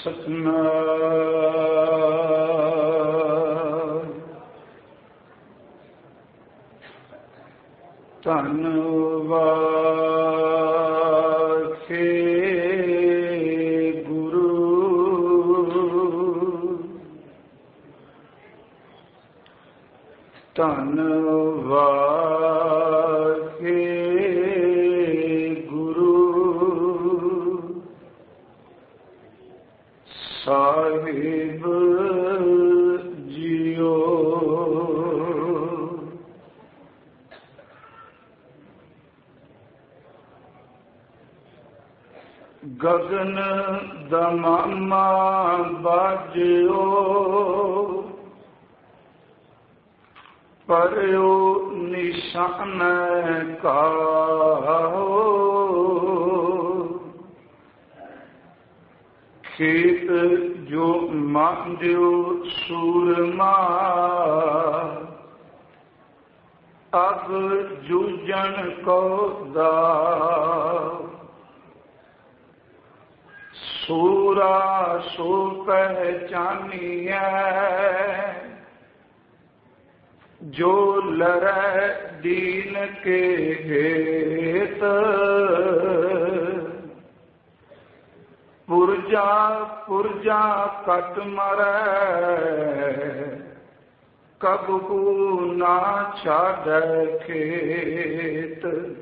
ਸਤਿਨਾਮ ਧੰਨ ਵਾਖੇ ਗੁਰੂ ਧੰਨ ਵਾਖੇ ਸਾਹਿਬ ਜੀਓ। ਗਗਨ ਦਮਾਮਾ ਬਾਜਿਓ ਪਰਿਓ ਨਿਸ਼ਾਨ ਕਾਹੋ ਖੇਤ ਜੋ ਮਾਂਜਿਓ ਸੂਰਮਾ ਅਬ ਜੂਝਣ ਕੋ ਦਾ ਸੂਰਾ ਸੋ ਪਹਿਚਾਨੀਐ ਜੋ ਲੜੈ ਦੀਨ ਕੇ ਹੇਤ ਪੁਰਜਾ ਪੁਰਜਾ ਕਟ ਮਰੈ ਕਬਹੂ ਨਾ ਛਾੜੈ ਖੇਤ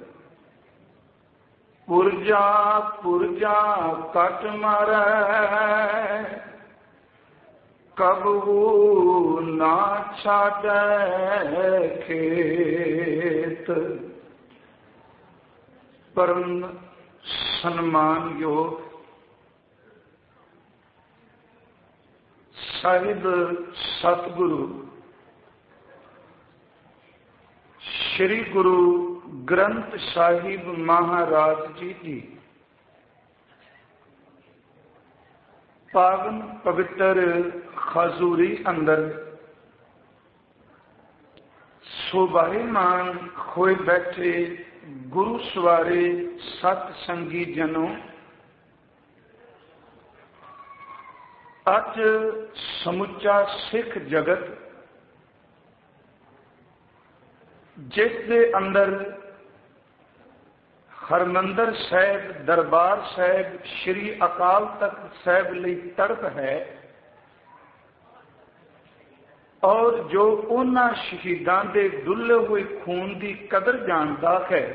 ਪੁਰਜਾ ਪੁਰਜਾ ਕਟ ਮਰੈ ਕਬਹੂ ਨਾ ਛਾੜੈ ਖੇਤ। ਪਰਮ ਸਨਮਾਨਯੋਗ ਸਾਹਿਬ ਸਤਿਗੁਰੂ ਸ਼੍ਰੀ ਗੁਰੂ ਗ੍ਰੰਥ ਸਾਹਿਬ ਮਹਾਰਾਜ ਜੀ ਦੀ ਪਾਵਨ ਪਵਿੱਤਰ ਖਜ਼ੂਰੀ ਅੰਦਰ ਸੋਭਾਇਮਾਨ ਹੋਏ ਬੈਠੇ ਗੁਰੂ ਸਵਾਰੇ ਸਤ ਸੰਗੀ ਜਨੋ, ਅੱਜ ਸਮੁੱਚਾ ਸਿੱਖ ਜਗਤ ਜਿਸ ਦੇ ਅੰਦਰ ਹਰਿਮੰਦਰ ਸਾਹਿਬ ਦਰਬਾਰ ਸਾਹਿਬ ਸ਼੍ਰੀ ਅਕਾਲ ਤਖਤ ਸਾਹਿਬ ਲਈ ਤੜਪ ਹੈ ਔਰ ਜੋ ਉਹਨਾਂ ਸ਼ਹੀਦਾਂ ਦੇ ਡੁੱਲੇ ਹੋਏ ਖੂਨ ਦੀ ਕਦਰ ਜਾਣਦਾ ਹੈ,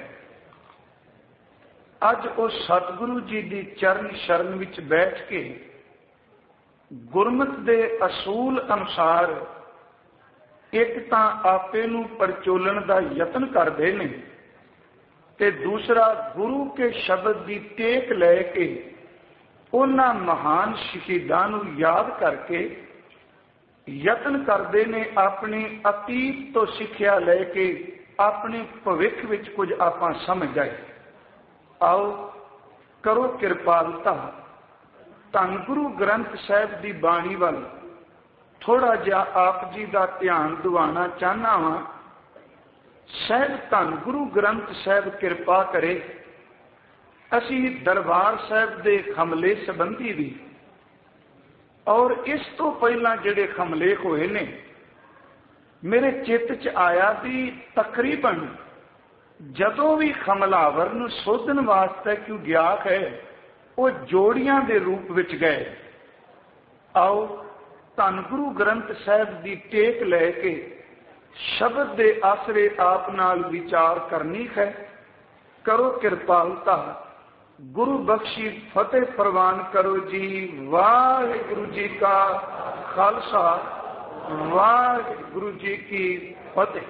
ਅੱਜ ਉਹ ਸਤਿਗੁਰੂ ਜੀ ਦੀ ਚਰਨ ਸ਼ਰਨ ਵਿੱਚ ਬੈਠ ਕੇ ਗੁਰਮਤਿ ਦੇ ਅਸੂਲ ਅਨੁਸਾਰ ਇੱਕ ਤਾਂ ਆਪੇ ਨੂੰ ਪਰਚੋਲਣ ਦਾ ਯਤਨ ਕਰਦੇ ਨੇ ਤੇ ਦੂਸਰਾ ਗੁਰੂ ਕੇ ਸ਼ਬਦ ਦੀ ਟੇਕ ਲੈ ਕੇ ਉਹਨਾਂ ਮਹਾਨ ਸ਼ਹੀਦਾਂ ਨੂੰ ਯਾਦ ਕਰਕੇ ਯਤਨ ਕਰਦੇ ਨੇ ਆਪਣੀ ਅਤੀਤ ਤੋਂ ਸਿੱਖਿਆ ਲੈ ਕੇ ਆਪਣੇ ਭਵਿੱਖ ਵਿੱਚ ਕੁਝ ਆਪਾਂ ਸਮਝ ਜਾਏ। ਆਓ ਕਰੋ ਕਿਰਪਾਲਤਾ, ਧੰਨ ਗੁਰੂ ਗ੍ਰੰਥ ਸਾਹਿਬ ਦੀ ਬਾਣੀ ਵੱਲ ਥੋੜਾ ਜਿਹਾ ਆਪ ਜੀ ਦਾ ਧਿਆਨ ਦਿਵਾਉਣਾ ਚਾਹੁੰਦਾ ਹਾਂ। ਸਾਹਿਬ ਧੰਨ ਗੁਰੂ ਗ੍ਰੰਥ ਸਾਹਿਬ ਕਿਰਪਾ ਕਰੇ ਅਸੀਂ ਦਰਬਾਰ ਸਾਹਿਬ ਦੇ ਹਮਲੇ ਸੰਬੰਧੀ ਵੀ ਔਰ ਇਸ ਤੋਂ ਪਹਿਲਾਂ ਜਿਹੜੇ ਹਮਲੇ ਹੋਏ ਨੇ ਮੇਰੇ ਚਿੱਤ 'ਚ ਆਇਆ ਵੀ ਤਕਰੀਬਨ ਜਦੋਂ ਵੀ ਹਮਲਾਵਰ ਨੂੰ ਸੋਧਣ ਵਾਸਤੇ ਕਿਉਂ ਗਿਆ ਹੈ ਉਹ ਜੋੜੀਆਂ ਦੇ ਰੂਪ ਵਿੱਚ ਗਏ। ਆਓ ਧੰਨ ਗੁਰੂ ਗ੍ਰੰਥ ਸਾਹਿਬ ਦੀ ਟੇਕ ਲੈ ਕੇ ਸ਼ਬਦ ਦੇ ਆਸਰੇ ਆਪ ਨਾਲ ਵਿਚਾਰ ਕਰਨੀ ਹੈ। ਕਰੋ ਕਿਰਪਾਲਤਾ, ਗੁਰੂ ਬਖਸ਼ੀ ਫਤਿਹ ਪ੍ਰਵਾਨ ਕਰੋ ਜੀ। ਵਾਹਿਗੁਰੂ ਜੀ ਕਾ ਖਾਲਸਾ, ਵਾਹਿਗੁਰੂ ਜੀ ਕੀ ਫਤਿਹ।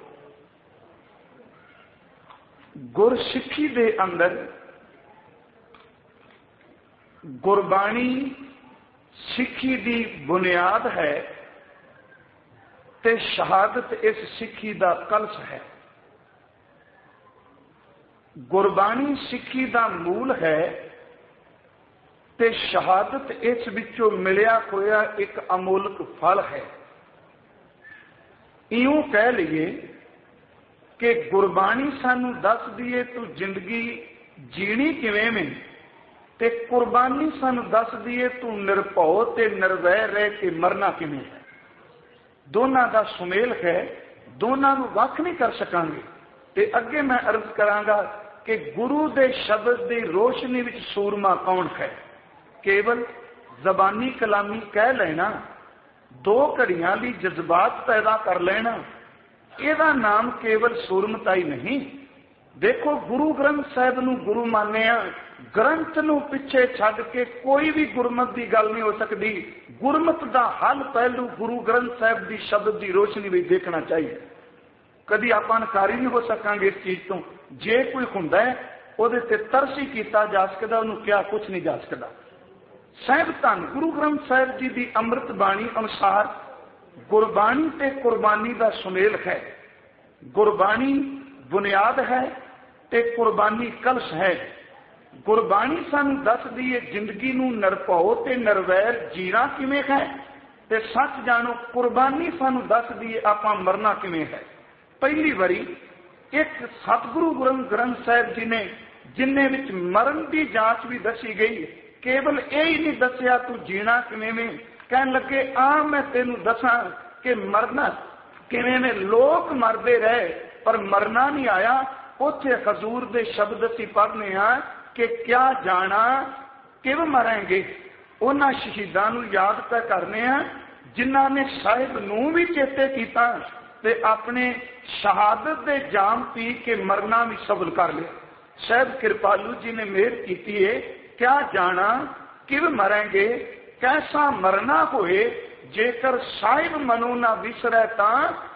ਗੁਰਸਿੱਖੀ ਦੇ ਅੰਦਰ ਗੁਰਬਾਣੀ ਸਿੱਖੀ ਦੀ ਬੁਨਿਆਦ ਹੈ ਤੇ ਸ਼ਹਾਦਤ ਇਸ ਸਿੱਖੀ ਦਾ ਕਲਸ਼ ਹੈ। ਗੁਰਬਾਣੀ ਸਿੱਖੀ ਦਾ ਮੂਲ ਹੈ ਤੇ ਸ਼ਹਾਦਤ ਇਸ ਵਿੱਚੋਂ ਮਿਲਿਆ ਹੋਇਆ ਇੱਕ ਅਮੋਲਕ ਫਲ ਹੈ। ਇਉਂ ਕਹਿ ਲਈਏ ਕਿ ਗੁਰਬਾਣੀ ਸਾਨੂੰ ਦੱਸਦੀ ਏ ਤੂੰ ਜ਼ਿੰਦਗੀ ਜੀਣੀ ਕਿਵੇਂ ਮੈਂ ते कुर्बानी सानू दसदी है तू निरभौ ते निर्वै रह के मरना किवें है। दोनों का सुमेल है, दोनों को वख नहीं कर सकांगे। ते अगे मैं अर्ज करांगा कि गुरु दे शब्द की रोशनी विच सूरमा कौन है। केवल जबानी कलामी कह लेना, दो घड़ियां ली जज्बात पैदा कर लेना, ਇਹਦਾ नाम केवल सूरमता ही नहीं। देखो गुरु ग्रंथ साहिब नूं गुरु मानिया, ग्रंथ नूं पिछे छड्ड के कोई भी गुरमत की गल नहीं हो सकती। गुरमत का हल पहलू गुरु ग्रंथ साहिब की शब्द की रोशनी में देखना चाहिए। कभी आप अनकारी नहीं हो सकांगे इस चीज तो। जे कोई हुंदा है उहदे ते तरस ही कीता जा सकदा, उहनूं क्या कुछ नहीं जा सकदा। साहिब धन गुरु ग्रंथ साहिब जी की अमृत बाणी अनुसार गुरबाणी ते कुर्बानी का सुमेल है। गुरबाणी बुनियाद है ते कुर्बानी कलश है। गुरबाणी सानू दसदी है जिंदगी नूं निरभौ ते निर्वैर जीना किवें है, ते सच जानो कुर्बानी सानू दसदी है आपां मरना किवें है। पहली बारी एक सतगुरु ग्रंथ साहिब जी ने जिन्ने विच मरण की जांच भी दसी गई, केवल यही नहीं दसिया तू जीना किवें में। कहन लगे आ मैं तेनू दसा कि मरना किवें में। लोग मरदे रहे पर मरना नहीं आया। उत्थे हजूर दे शब्द असीं पढ़ने हैं कि क्या जाना किवें मरेंगे। उन्हां शहीदां नूं याद तक करने हैं जिन्हां ने साहिब नूं भी चेते कीता ते अपने शहादत दे जाम पी के मरना भी सफल कर लिया। साहिब कृपालू जी ने मेहर की है, क्या जाना किवें मरेंगे, कैसा मरना होए, जेकर साहिब मनो ना विसरै तां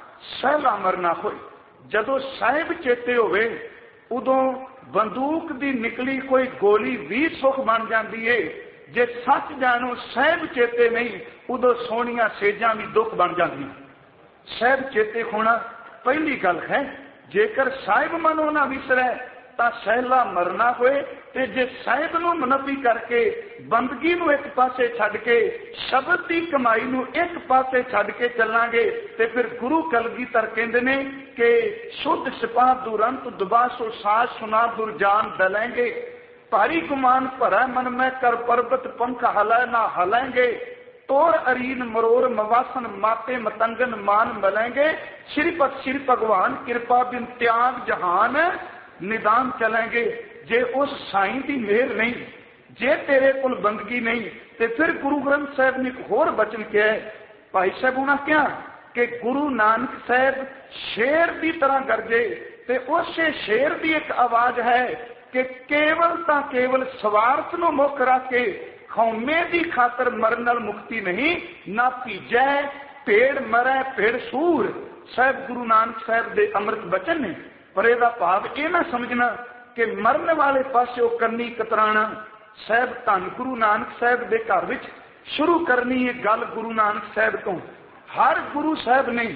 सहला मरना होए। जदों साहिब चेते होवे उदों बंदूक दी निकली कोई गोली भी सुख बन जाती है। जे सच जानो साहिब चेते नहीं उदों सोहणियां सेजां भी दुख बन जांदियां। साहिब चेते होना पहली गल है। जेकर साहिब मनो ना विसरै तां सहला मरना होए। ते जे साहिब नूं मुनफी करके बंदगी नूं एक पासे छड्ड के शब्द की कमाई नूं एक पासे छड्ड के चलांगे ते फिर गुरु कलगीधर कहंदे ने कि शुद्ध सिपाह दुरंत दुबासो साज सुना दुरजान दलेंगे। भारी गुमान भरा मन में कर पर्वत पंख हलै ना हलेंगे। तोर अरीन मरोर मवासन माते मतंगन मान मलेंगे। श्री भगवान कृपा बिन त्याग जहान निदान चलेंगे। जे उस साईं की मेहर नहीं, जे तेरे कुल बंदगी नहीं, तो फिर गुरु ग्रंथ साहिब ने एक होर बचन किया है। भाई साहब उन्हें क्या कि गुरु नानक साहिब शेर की तरह गरजे, ते उस शेर की एक आवाज है कि केवल ता केवल स्वार्थ नूं मुख रख के खौमे की खातर मरन नाल मुक्ति नहीं, ना भीजै भेड़ मरै भेड़ सूर। साहिब गुरु नानक साहिब के अमृत बचन ने। पर यह भाव यह ना समझना कि मरन वाले पासों करनी कतराना। साहिब धन गुरु नानक साहिब के घर विच शुरू करनी है गल गुरु नानक साहिब तो। हर गुरु साहिब ने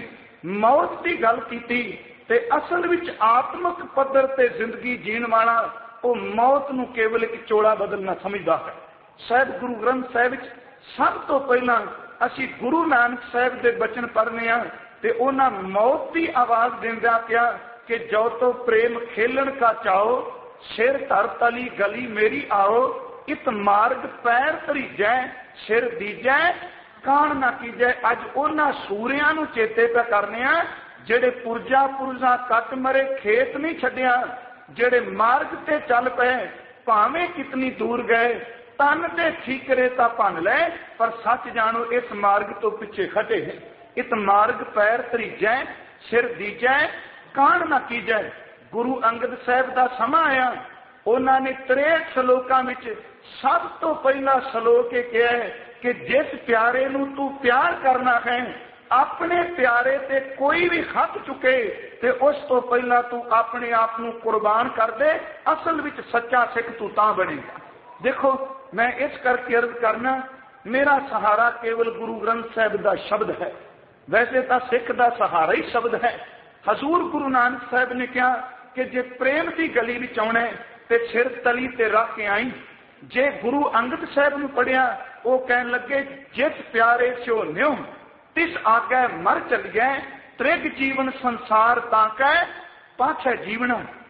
मौत की गल की ते असल विच आत्मक पद्धर ते जिंदगी जीण वाला वो मौत नूं केवल एक चोला बदलना समझदा है। साहिब गुरु ग्रंथ साहिब विच सब तो पहला असी गुरु नानक साहिब के बचन पढ़ने आ ते उन्हां मौत की आवाज देंदा पिया कि जो तो प्रेम खेलन का चाहो, सिर धर तली गली मेरी आओ। इत मार्ग पैर धरीजै सिर दीजै कान ना कीजै। अज उन्हां सूरियां नूं चेते पे करने आ जेड़े पुरजा पुरजा कट मरे खेत नहीं छड्डिया, जेड़े मार्ग ते चल पे भावें कितनी दूर गए, तन दे ठीकरे ता भन ले पर सच जानो इस मार्ग तो पिछे खटे। इत मार्ग पैर धरीजै सिर दीजै कान ना कीजै। गुरु अंगद साहिब का समा आया, उन्होंने 63 सलोकां विच सब तो पहला सलोक ये कहा है कि जिस प्यारे नूं तू प्यार करना है, अपने प्यारे ते कोई भी हथ चुके ते उस तो पहला तू अपने आप नूं कुर्बान कर दे। असल विच सच्चा सिख तू तां बनेगा। देखो मैं इस करके अर्ज करना, मेरा सहारा केवल गुरु ग्रंथ साहिब का शब्द है। वैसे तो सिख का सहारा ही शब्द है। हजूर गुरु नानक साहिब ने कहा कि जे प्रेम की गली में आना है तो सिर तली ते रख के आई। जे गुरु अंगद साहिब ने पढ़िया वो कह लगे जिस प्यारे स्यो न्यो तिस आगे मर चलिए त्रिग जीवन संसार ताकै पाछे जीवना।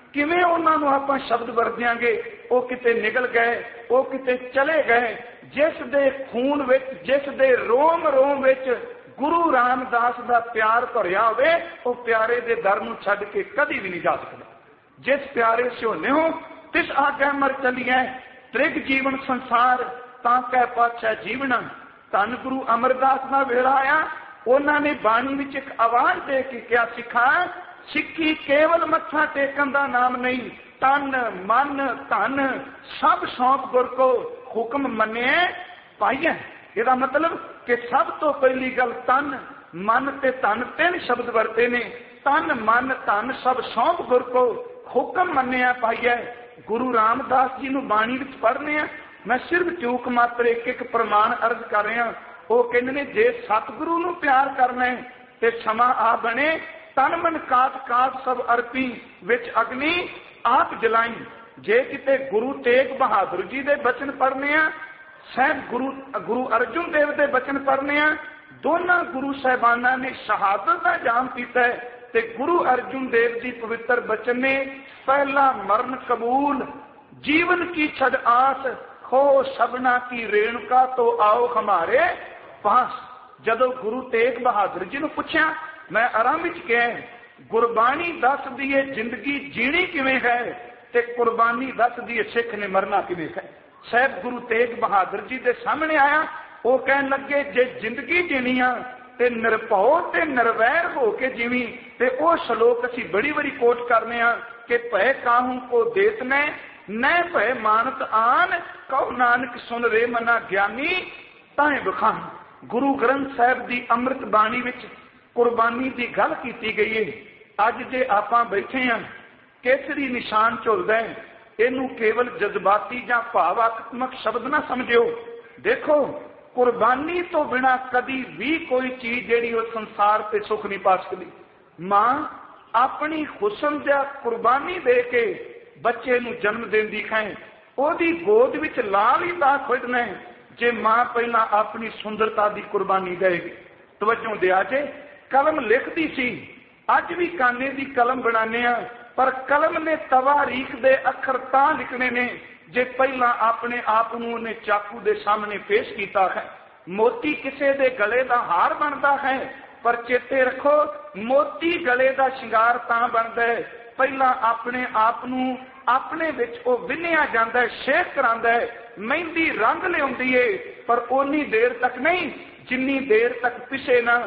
किवें उन्हां नूं आपां शब्द वरतिआंगे, वो किते निकल गए, वो किते चले गए। जिस दे खून विच, जिस दे रोम रोम विच गुरु रामदास दा प्यार भरिया होवे, वो प्यारे दे दर नूं छड्ड के कदी भी नहीं जा सकदा। जिस प्यारे स्यो नेहो तिस आज्ञा मर चलिए, त्रिग जीवन संसार तां कै पातशाह जीवना। धन गुरु अमरदास दा वेला आया, उन्होंने बाणी विच एक आवाज दे के क्या सिखा, सिक्खी केवल मत्था टेकन का नाम नहीं, तन मन धन सब सौंप गुर को हुक्म मने पाइए। इसका मतलब कि सब तो पहली गल तन मन ते धन तीन शब्द वरते ने, तन मन धन सब सौंप गुर को हुक्म मनिया पाइए। गुरु रामदास जी नूं बाणी विच पढ़ने, मैं सिर्फ चूक मात्र एक एक प्रमाण अर्ज कर रहा। वो कहते ने जे सतगुरु नूं प्यार करना है ते क्षमा आ बने, तन मन काट काट सब अर्पी विच अग्नि आप जलाई। जे किते गुरु तेग बहादुर जी दे बचन पढ़ने, साहब गुरु अर्जुन देव दे बचन पढ़ने, दोनों गुरु साहिबाना ने शहादत का जाम पीता है, ते गुरु अर्जुन देव जी पवित्र बचन ने पहला मरण कबूल, जीवन की छड़ आस, हो सबना की रेणुका तो आओ हमारे पास। जदों गुरु तेग बहादुर जी ने पूछा, मैं आराम विच कहा गुरबाणी दस दी है जिंदगी जीनी किवें है, ते कुर्बानी दस दी है सिख ने मरना किवें है। साहब गुरु तेग बहादुर जी के सामने आया, वो कहन लगे जे जिंदगी जीनी आ ते निरभौ ते निर्वैर हो के जीवी। ते वो श्लोक असी बड़ी बड़ी कोट करने कि भय काहू को देत ने न भय मानत आन, कहो नानक सुन रे मना ज्ञानी ताए बखान। गुरु ग्रंथ साहब की अमृत बाणी विच कुर्बानी की गल की गई है। अज जे आपां बैठे हैं केसरी निशान झुलदा है, इनू केवल जज्बाती या भावात्मक शब्द ना समझियो। देखो कुर्बानी तो बिना कदी भी कोई चीज जिहड़ी वो संसार ते सुख नहीं पा सकती। मां अपनी हुस्न दा कुर्बानी दे के बच्चे नू जन्म देंदी है, ओदी गोद विच लाल ही दा खुदना है जे मां पहला अपनी सुंदरता की कुर्बानी देगी। तवज्जो दिया जे कलम लिखती सी, अज भी काने की कलम बनाने, पर कलम ने तवारीख दे अखर तां लिखने ने जे पहला अपने आप ने चाकू दे सामने पेश किया है। मोती किसे दे गले का हार बनता है, पर चेते रखो मोती गले का शिंगार तां बनता है पहला अपने आप अपने विच ओ विन्निया जाता है, शेख करांदा है, मेहंदी रंग लियाउंदी है, पर उन्नी देर तक नहीं जिन्नी देर तक पिछे ना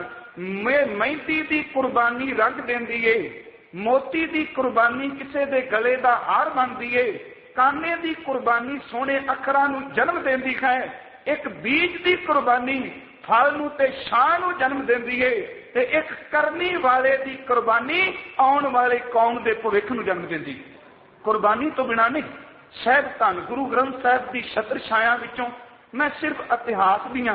मेहंदी की कुर्बानी रंग देंदी है। मोती की कुर्बानी किसे दे गले का हार बनती है, काने की कुर्बानी सोने अखरां नूं जन्म देंदी है, एक बीज की कुर्बानी फल नूं ते छां नूं जन्म देंदी है, ते एक करनी वाले की कुर्बानी आउण वाले कौम के भविख नूं जन्म देंदी। कुर्बानी तो बिना नहीं। साहब धन गुरु ग्रंथ साहब की छत्र छाया विचों मैं सिर्फ इतिहास दीआं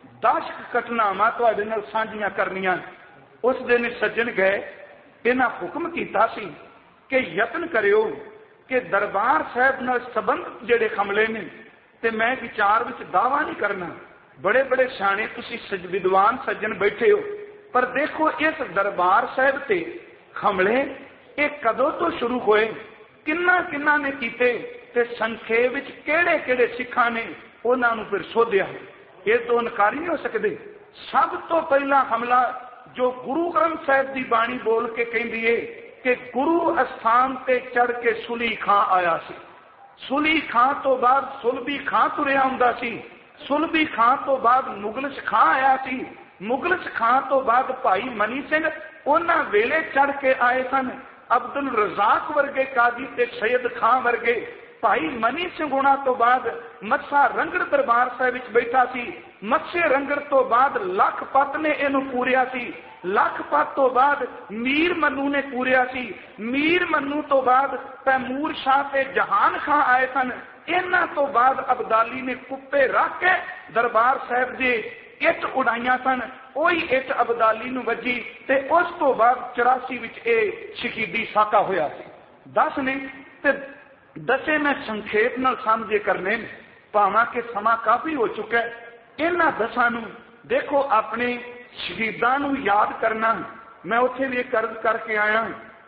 10 घटनावां तुहाडे नाल साझीआं करनियां। उस दिन सज्जन गए, इन्हां हुक्म कीता सी कि यतन करियो कि दरबार साहब नाल संबंध जिहड़े हमले ने, ते मैं विचार विच दावा नहीं करना, बड़े बड़े सियाणे तुसीं विद्वान सज्जन बैठे हो, पर देखो इस दरबार साहब ते हमले ये कदों तो शुरू होए, किन्ना किन्ना ने कीते, ते संखेप विच किहड़े किहड़े सिखां ने उन्हां नूं फिर सोधिया। ये तो इनकारी नहीं हो सकते। सब तो पहला हमला जो गुरु ग्रंथ साहब की बाणी बोल के कहती है कि गुरु अस्थान ते चढ़ के सुली खां आया सी। सुली खां तो बाद सुलभी खां तुरिया हुंदा सी, सुलभी खां तो बाद मुगलश खां आया सी, मुगलश खां तो बाद भाई मनी सिंह उन्हां वेले चढ़ के आए सन। अब्दुल रजाक वर्गे काजी ते सैयद खां वर्गे भाई मनी सिंह होना तो बाद मत्सा रंगड़ दरबार साहब विच बैठा सी। मत्से रंगड़ तो बाद लखपत ने इनू पूरिया सी, लखपत तो बाद मीर मन्नू ने पूरिया सी, मीर मन्नू तो बाद तैमूर शाह ते जहान खां आए सन। इन्हां तो बाद अब्दाली ने कुप्पे रख के दरबार साहब दे इट उड़ाइया सन, ओही इट अब्दाली नूं वजी, ते उस तो बाद 84 विच ए शहीदी साका होया सी। 10 ने ते दसे मैं संखेप नाल समझे करने, भावां के समा काफी हो चुका है। इन्हां 10 नूं देखो अपने शहीदां नूं याद करना। मैं उत्थे भी एक अर्ज करके आया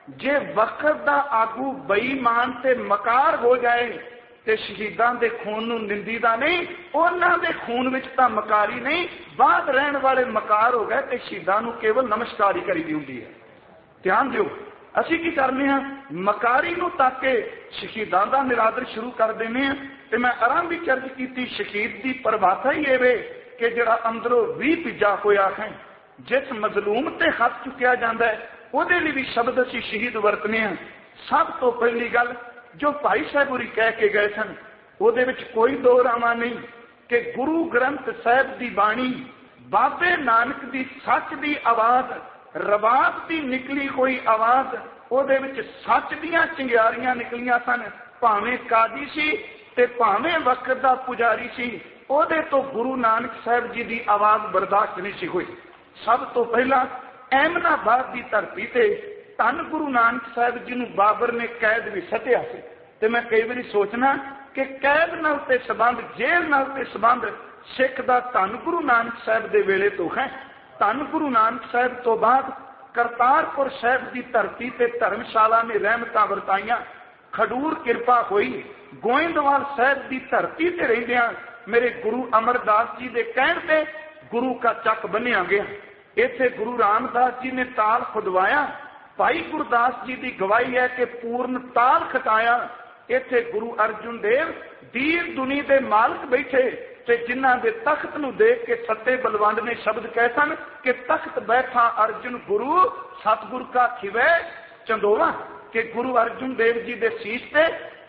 जे वक्त का आगू बेईमान ते मकार हो जाए तो शहीदां दे खून नूं निंदीदा नहीं, उन्हां दे खून विच तां मकारी नहीं, बाद रहण वाले मकार हो गए तो शहीदां नूं केवल नमस्कार ही करी दी हुंदी है। ध्यान दिओ, असीं की करने हैं, मकारी नूं तक के शहीदां दा निरादर शुरू कर देने हैं। ते मैं आरंभ विच अर्ज कीती, शहीद दी परिभाषा ही इहे कि जिहड़ा अंदरों भी पिजा होया है, जिस मजलूम ते हथ चुकिया जाता है ਉਹਦੇ ਲਈ भी शब्द असीं शहीद वरतने हैं। सब तो पहली गल जो भाई साहब होरी कह के गए सन, ਉਹਦੇ ਵਿੱਚ कोई दो रामा नहीं कि गुरु ग्रंथ साहिब की बाणी, बाबे नानक की सच की आवाज, रबाब की निकली कोई आवाज, ਉਹਦੇ ਵਿੱਚ सच दियां चिंगियारियां निकलियां सन। भावें काजी सी ते भावें वक्त का पुजारी सी, ਉਹਦੇ तो गुरु नानक साहिब जी की आवाज बर्दाश्त नहीं सी हुई। सब तो पहला अहमदाबाद की धरती से धन गुरु नानक साहिब जी नूं बाबर ने कैद भी सटिया सी। ते मैं कई बार सोचना कि कैद नाल ते संबंध, जेल नाल ते संबंध सिख दा धन गुरु नानक साहिब दे वेले तो है। धन गुरु नानक साहिब तो बाद करतारपुर साहिब की धरती ते धर्मशाला ने रहमतां वरताइयां, खडूर किरपा हुई। गोइंदवाल साहिब की धरती ते रहिंदियां मेरे गुरु अमरदास जी दे कहण ते गुरु का चक बनिया गया। इत्थे गुरु रामदास जी ने ताल खुदवाया, भाई गुरदास जी की गवाही है कि पूर्ण ताल खटाया। इत्थे गुरु अर्जुन देव दीर दुनी दे मालक बैठे ते जिन्हां दे तख्त नूं देख के सत्ते बलवंड ने शब्द कहे सन कि तख्त बैठा अर्जुन गुरु, सतगुर का खिवै चंदोवा, कि गुरु अर्जुन देव जी दे शीश ते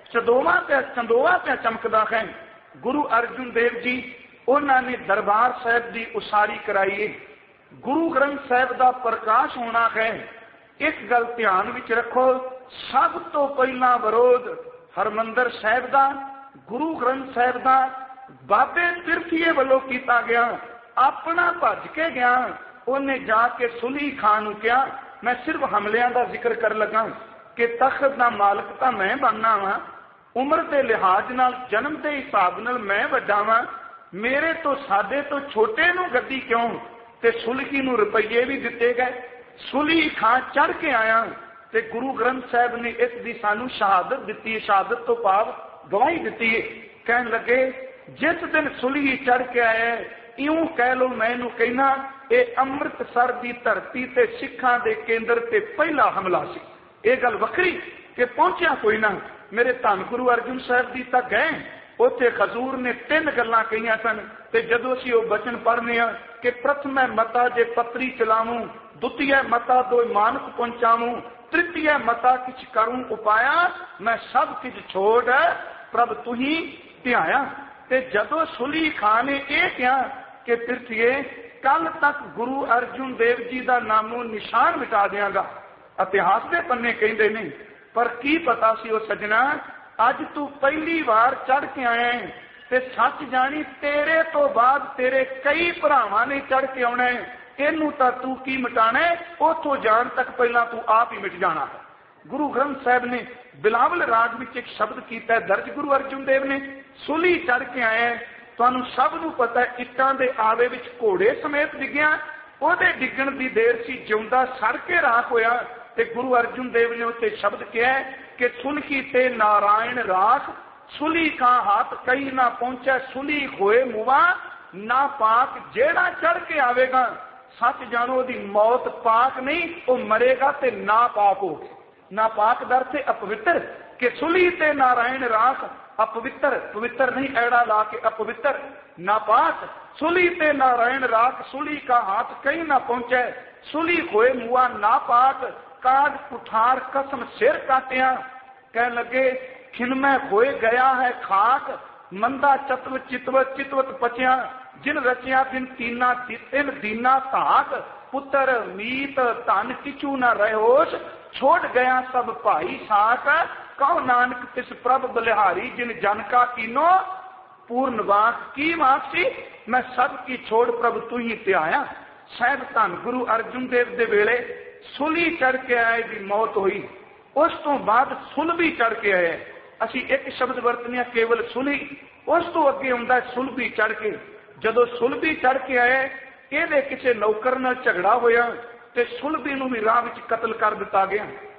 चंदोवा पे चमकदा है। गुरु अर्जुन देव जी उन्होंने दरबार साहिब की उसारी कराई, गुरु ग्रंथ साहिब का प्रकाश होना है। एक गल ध्यान विच रखो, सब तो पहला विरोध हरमंदर साहिब का, गुरु ग्रंथ साहिब का बाबे तिरथीए वालों किया गया। अपना भज के गया, उन्हें जाके सुली खान नूं कहा, मैं सिर्फ हमलियां का जिक्र कर लगा कि तख्त का मालक तो मैं बनना वा, उम्र के लिहाज नाल, जन्म के हिसाब नाल मैं वड्डा वा, मेरे तो साडे तो छोटे नूं गद्दी क्यों? ते सुलही नूं रुपये भी दिते गए। सुली खां चढ़ के आया ते गुरु ग्रंथ साहिब ने इसकी सानू शहादत दी है, शहादत तो भाव गवाही दी है। कहन लगे जिस दिन सुली चढ़ के आया, इं कह लो मैनू कहना ये अमृतसर की धरती ते सिखां दे केंद्र ते पहला हमला सी। ये गल वखरी कि पहुंचा कोई ना, मेरे धन गुरु अर्जुन साहिब जी तक गए, उत्थे खजूर ने 3 गल्लां कहियां सन ते जदों असीं ओह बचन पढ़ने आ कि प्रथम मता जे पत्री चलावूं, द्वितीय मता दो मानक पहुंचावूं, तृतीय मता किछ करूं उपाया, मैं सब किछ छोड़ प्रभ तुही ध्याया। ते जदों सुली खान ने यह कहा कि पृथ्वीए कल तक गुरु अर्जुन देव जी का नामो निशान मिटा देंगा, इतिहास के पन्ने कहते नहीं, पर की पता सी वो सजना अज तू पहली बार चढ़ के आया है ते सच जानी तेरे तो बाद तेरे कई भरावां ने चढ़ के आना है, इनू तां तू की मिटाना है, उथों जान तक पहला तू आप ही मिट जाना है। गुरु ग्रंथ साहिब ने बिलावल राग में एक शब्द किया दर्ज, गुरु अर्जुन देव ने सुली चढ़ के आया है, तुहानू सब नू पता है इट्टां दे आवे विच घोड़े समेत डिग्गिया, ओहदे डिग्गण दी देर सी, जिउंदा सड़ के राख होया। ते गुरु अर्जुन देव ने उत्ते शब्द कहा कि सुलही ते नारायण राख, सुली का हाथ कई ना पहुंचा, सुली होए मुआ ना पाक, जेड़ा चढ़ के आवेगा सच जानो ओदी मौत पाक नहीं, वो मरेगा ते ना पाक हो गया। ना पाक दर से अपवित्र, कि सुली ते नारायण राख, अपवित्र, पवित्र नहीं ऐड़ा ला के अपवित्र, नापाक, सुली ते नारायण राख, सुली का हाथ कहीं ना पहुंचे, सुली होए मुआ नापाक, काज कुठार कसम सिर काटिया। कह लगे खिनमय होए गया है खाक, मंदा चतव चितवत चितवत पचिया, जिन रचिया दिन तीना तिन दीना ताक, पुत्र मीत धन किचू न रहोस, छोड़ गया सब भाई साक, कहो नानक तिस प्रभ बलिहारी, जिन जन का कीनो पूर्ण वाक की वापसी, मैं सब की छोड़ प्रभ तू ही ते आया। शायद धन गुरु अर्जुन देव दे वेले सुली चढ़ के आए दी मौत हुई, उस तो बाद सुलभी चढ़ के आए। असी एक शब्द वरतने केवल सुली, उस तो अगे आउंदा सुलभी चढ़ के। जदों सुलभी चढ़ के आए, ये किसी नौकर नाल झगड़ा होया ते सुलभी नूं भी राह विच कतल कर दिता गया।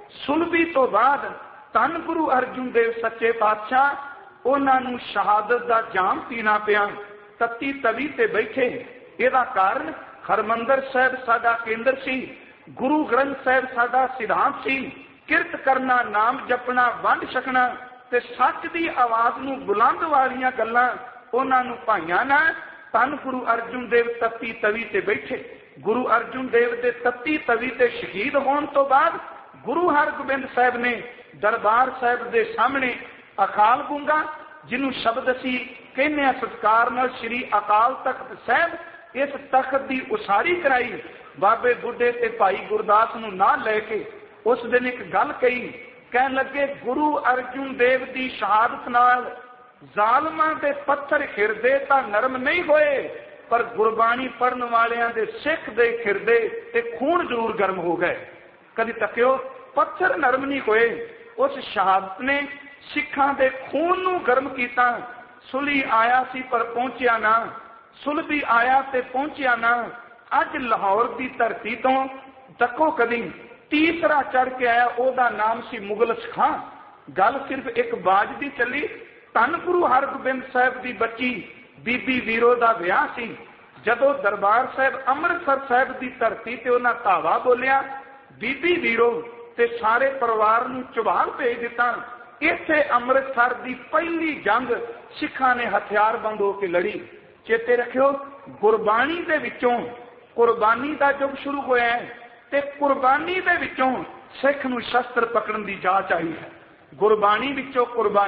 ਸੁਲਭੀ ਤੋਂ ਬਾਅਦ ਧੰਨ ਗੁਰੂ ਅਰਜਨ ਦੇਵ ਸੱਚੇ ਪਾਤਸ਼ਾਹ ਉਹਨਾਂ ਨੂੰ ਸ਼ਹਾਦਤ ਦਾ ਜਾਮ ਪੀਣਾ ਪਿਆ। ਤੱਤੀ ਤਵੀ ਤੇ ਬੈਠੇ। ਇਹਦਾ ਕਾਰਨ ਹਰਮੰਦਰ ਸਾਹਿਬ ਸਾਡਾ ਕੇਂਦਰ ਸੀ, ਗੁਰੂ ਗ੍ਰੰਥ ਸਾਹਿਬ ਸਾਡਾ ਸਿਧਾਂਤ ਸੀ। ਕਿਰਤ ਕਰਨਾ, ਨਾਮ ਜਪਣਾ, ਵੰਡ ਛਕਣਾ ਤੇ ਸੱਚ ਦੀ ਆਵਾਜ਼ ਨੂੰ ਬੁਲੰਦ ਵਾਲੀਆਂ ਗੱਲਾਂ ਉਹਨਾਂ ਨੂੰ ਭਾਈਆਂ ਨਾ। ਧੰਨ ਗੁਰੂ ਅਰਜਨ ਦੇਵ ਤੱਤੀ ਤਵੀ ਤੇ ਬੈਠੇ। ਗੁਰੂ ਅਰਜਨ ਦੇਵ ਦੇ ਤੱਤੀ ਤਵੀ ਤੇ ਸ਼ਹੀਦ ਹੋਣ ਤੋਂ ਬਾਅਦ ਗੁਰੂ ਹਰਗੋਬਿੰਦ ਸਾਹਿਬ ਨੇ ਦਰਬਾਰ ਸਾਹਿਬ ਦੇ ਸਾਹਮਣੇ ਅਕਾਲ ਗੂੰਗਾ, ਜਿਹਨੂੰ ਸ਼ਬਦ ਅਸੀਂ ਕਹਿੰਦੇ ਹਾਂ ਸਤਿਕਾਰ ਨਾਲ ਸ੍ਰੀ ਅਕਾਲ ਤਖਤ ਸਾਹਿਬ, ਇਸ ਤਖਤ ਦੀ ਉਸਾਰੀ ਕਰਾਈ। ਬਾਬੇ ਬੁੱਢੇ ਤੇ ਭਾਈ ਗੁਰਦਾਸ ਨੂੰ ਨਾਲ ਲੈ ਕੇ ਉਸ ਦਿਨ ਇੱਕ ਗੱਲ ਕਹੀ, ਕਹਿਣ ਲੱਗੇ ਗੁਰੂ ਅਰਜਨ ਦੇਵ ਦੀ ਸ਼ਹਾਦਤ ਨਾਲ ਜ਼ਾਲਮਾਂ ਦੇ ਪੱਥਰ ਖਿਰਦੇ ਤਾਂ ਨਰਮ ਨਹੀਂ ਹੋਏ, ਪਰ ਗੁਰਬਾਣੀ ਪੜਨ ਵਾਲਿਆਂ ਦੇ ਸਿੱਖ ਦੇ ਖਿਰਦੇ ਤੇ ਖੂਨ ਜ਼ਰੂਰ ਗਰਮ ਹੋ ਗਏ। ਕਦੀ ਤੱਕਿਓ ਪੱਥਰ ਨਰਮ ਨਹੀਂ ਹੋਏ। ਉਸ ਸ਼ਹਾਦਤ ਨੇ ਸਿੱਖਾਂ ਦੇ ਖੂਨ ਨੂੰ ਗਰਮ ਕੀਤਾ। ਸੁਲੀ ਆਇਆ ਸੀ ਪਰ ਪਹੁੰਚਿਆ ਨਾ, ਸੁਲਭੀ ਆਇਆ ਤੇ ਪਹੁੰਚਿਆ ਨਾ। ਅੱਜ ਲਾਹੌਰ ਦੀ ਧਰਤੀ ਤੋਂ ਤੱਕੋ ਕਦੀ ਤੀਸਰਾ ਚੜ ਕੇ ਆਇਆ, ਉਹਦਾ ਨਾਮ ਸੀ ਮੁਗਲਸ ਖਾਂ। ਗੱਲ ਸਿਰਫ ਇੱਕ ਬਾਜ ਦੀ ਚੱਲੀ। ਧੰਨ ਗੁਰੂ ਹਰਗੋਬਿੰਦ ਸਾਹਿਬ ਦੀ ਬੱਚੀ ਬੀਬੀ ਵੀਰੋ ਦਾ ਵਿਆਹ ਸੀ। ਜਦੋਂ ਦਰਬਾਰ ਸਾਹਿਬ ਅੰਮ੍ਰਿਤਸਰ ਸਾਹਿਬ ਦੀ ਧਰਤੀ ਤੇ ਉਹਨਾਂ ਧਾਵਾ ਬੋਲਿਆ, ਬੀਬੀ ਵੀਰੋ ਤੇ ਸਾਰੇ ਪਰਿਵਾਰ ਨੂੰ ਚੁਬਾਲ ਭੇਜ ਦਿੱਤਾ। ਇੱਥੇ ਅੰਮ੍ਰਿਤਸਰ ਦੀ ਪਹਿਲੀ ਜੰਗ ਸਿੱਖਾਂ ਨੇ ਹਥਿਆਰਬੰਦ ਹੋ ਕੇ ਲੜੀ। ਚੇਤੇ ਰੱਖਿਓ, ਗੁਰਬਾਣੀ ਦੇ ਵਿੱਚੋਂ ਕੁਰਬਾਨੀ ਦਾ ਯੁੱਗ ਸ਼ੁਰੂ ਹੋਇਆ ਹੈ ਤੇ ਕੁਰਬਾਨੀ ਦੇ ਵਿੱਚੋਂ ਸਿੱਖ ਨੂੰ ਸ਼ਸਤਰ ਪਕੜਨ ਦੀ ਜਾਚ ਆਈ ਹੈ। ਗੁਰਬਾਣੀ ਵਿੱਚੋਂ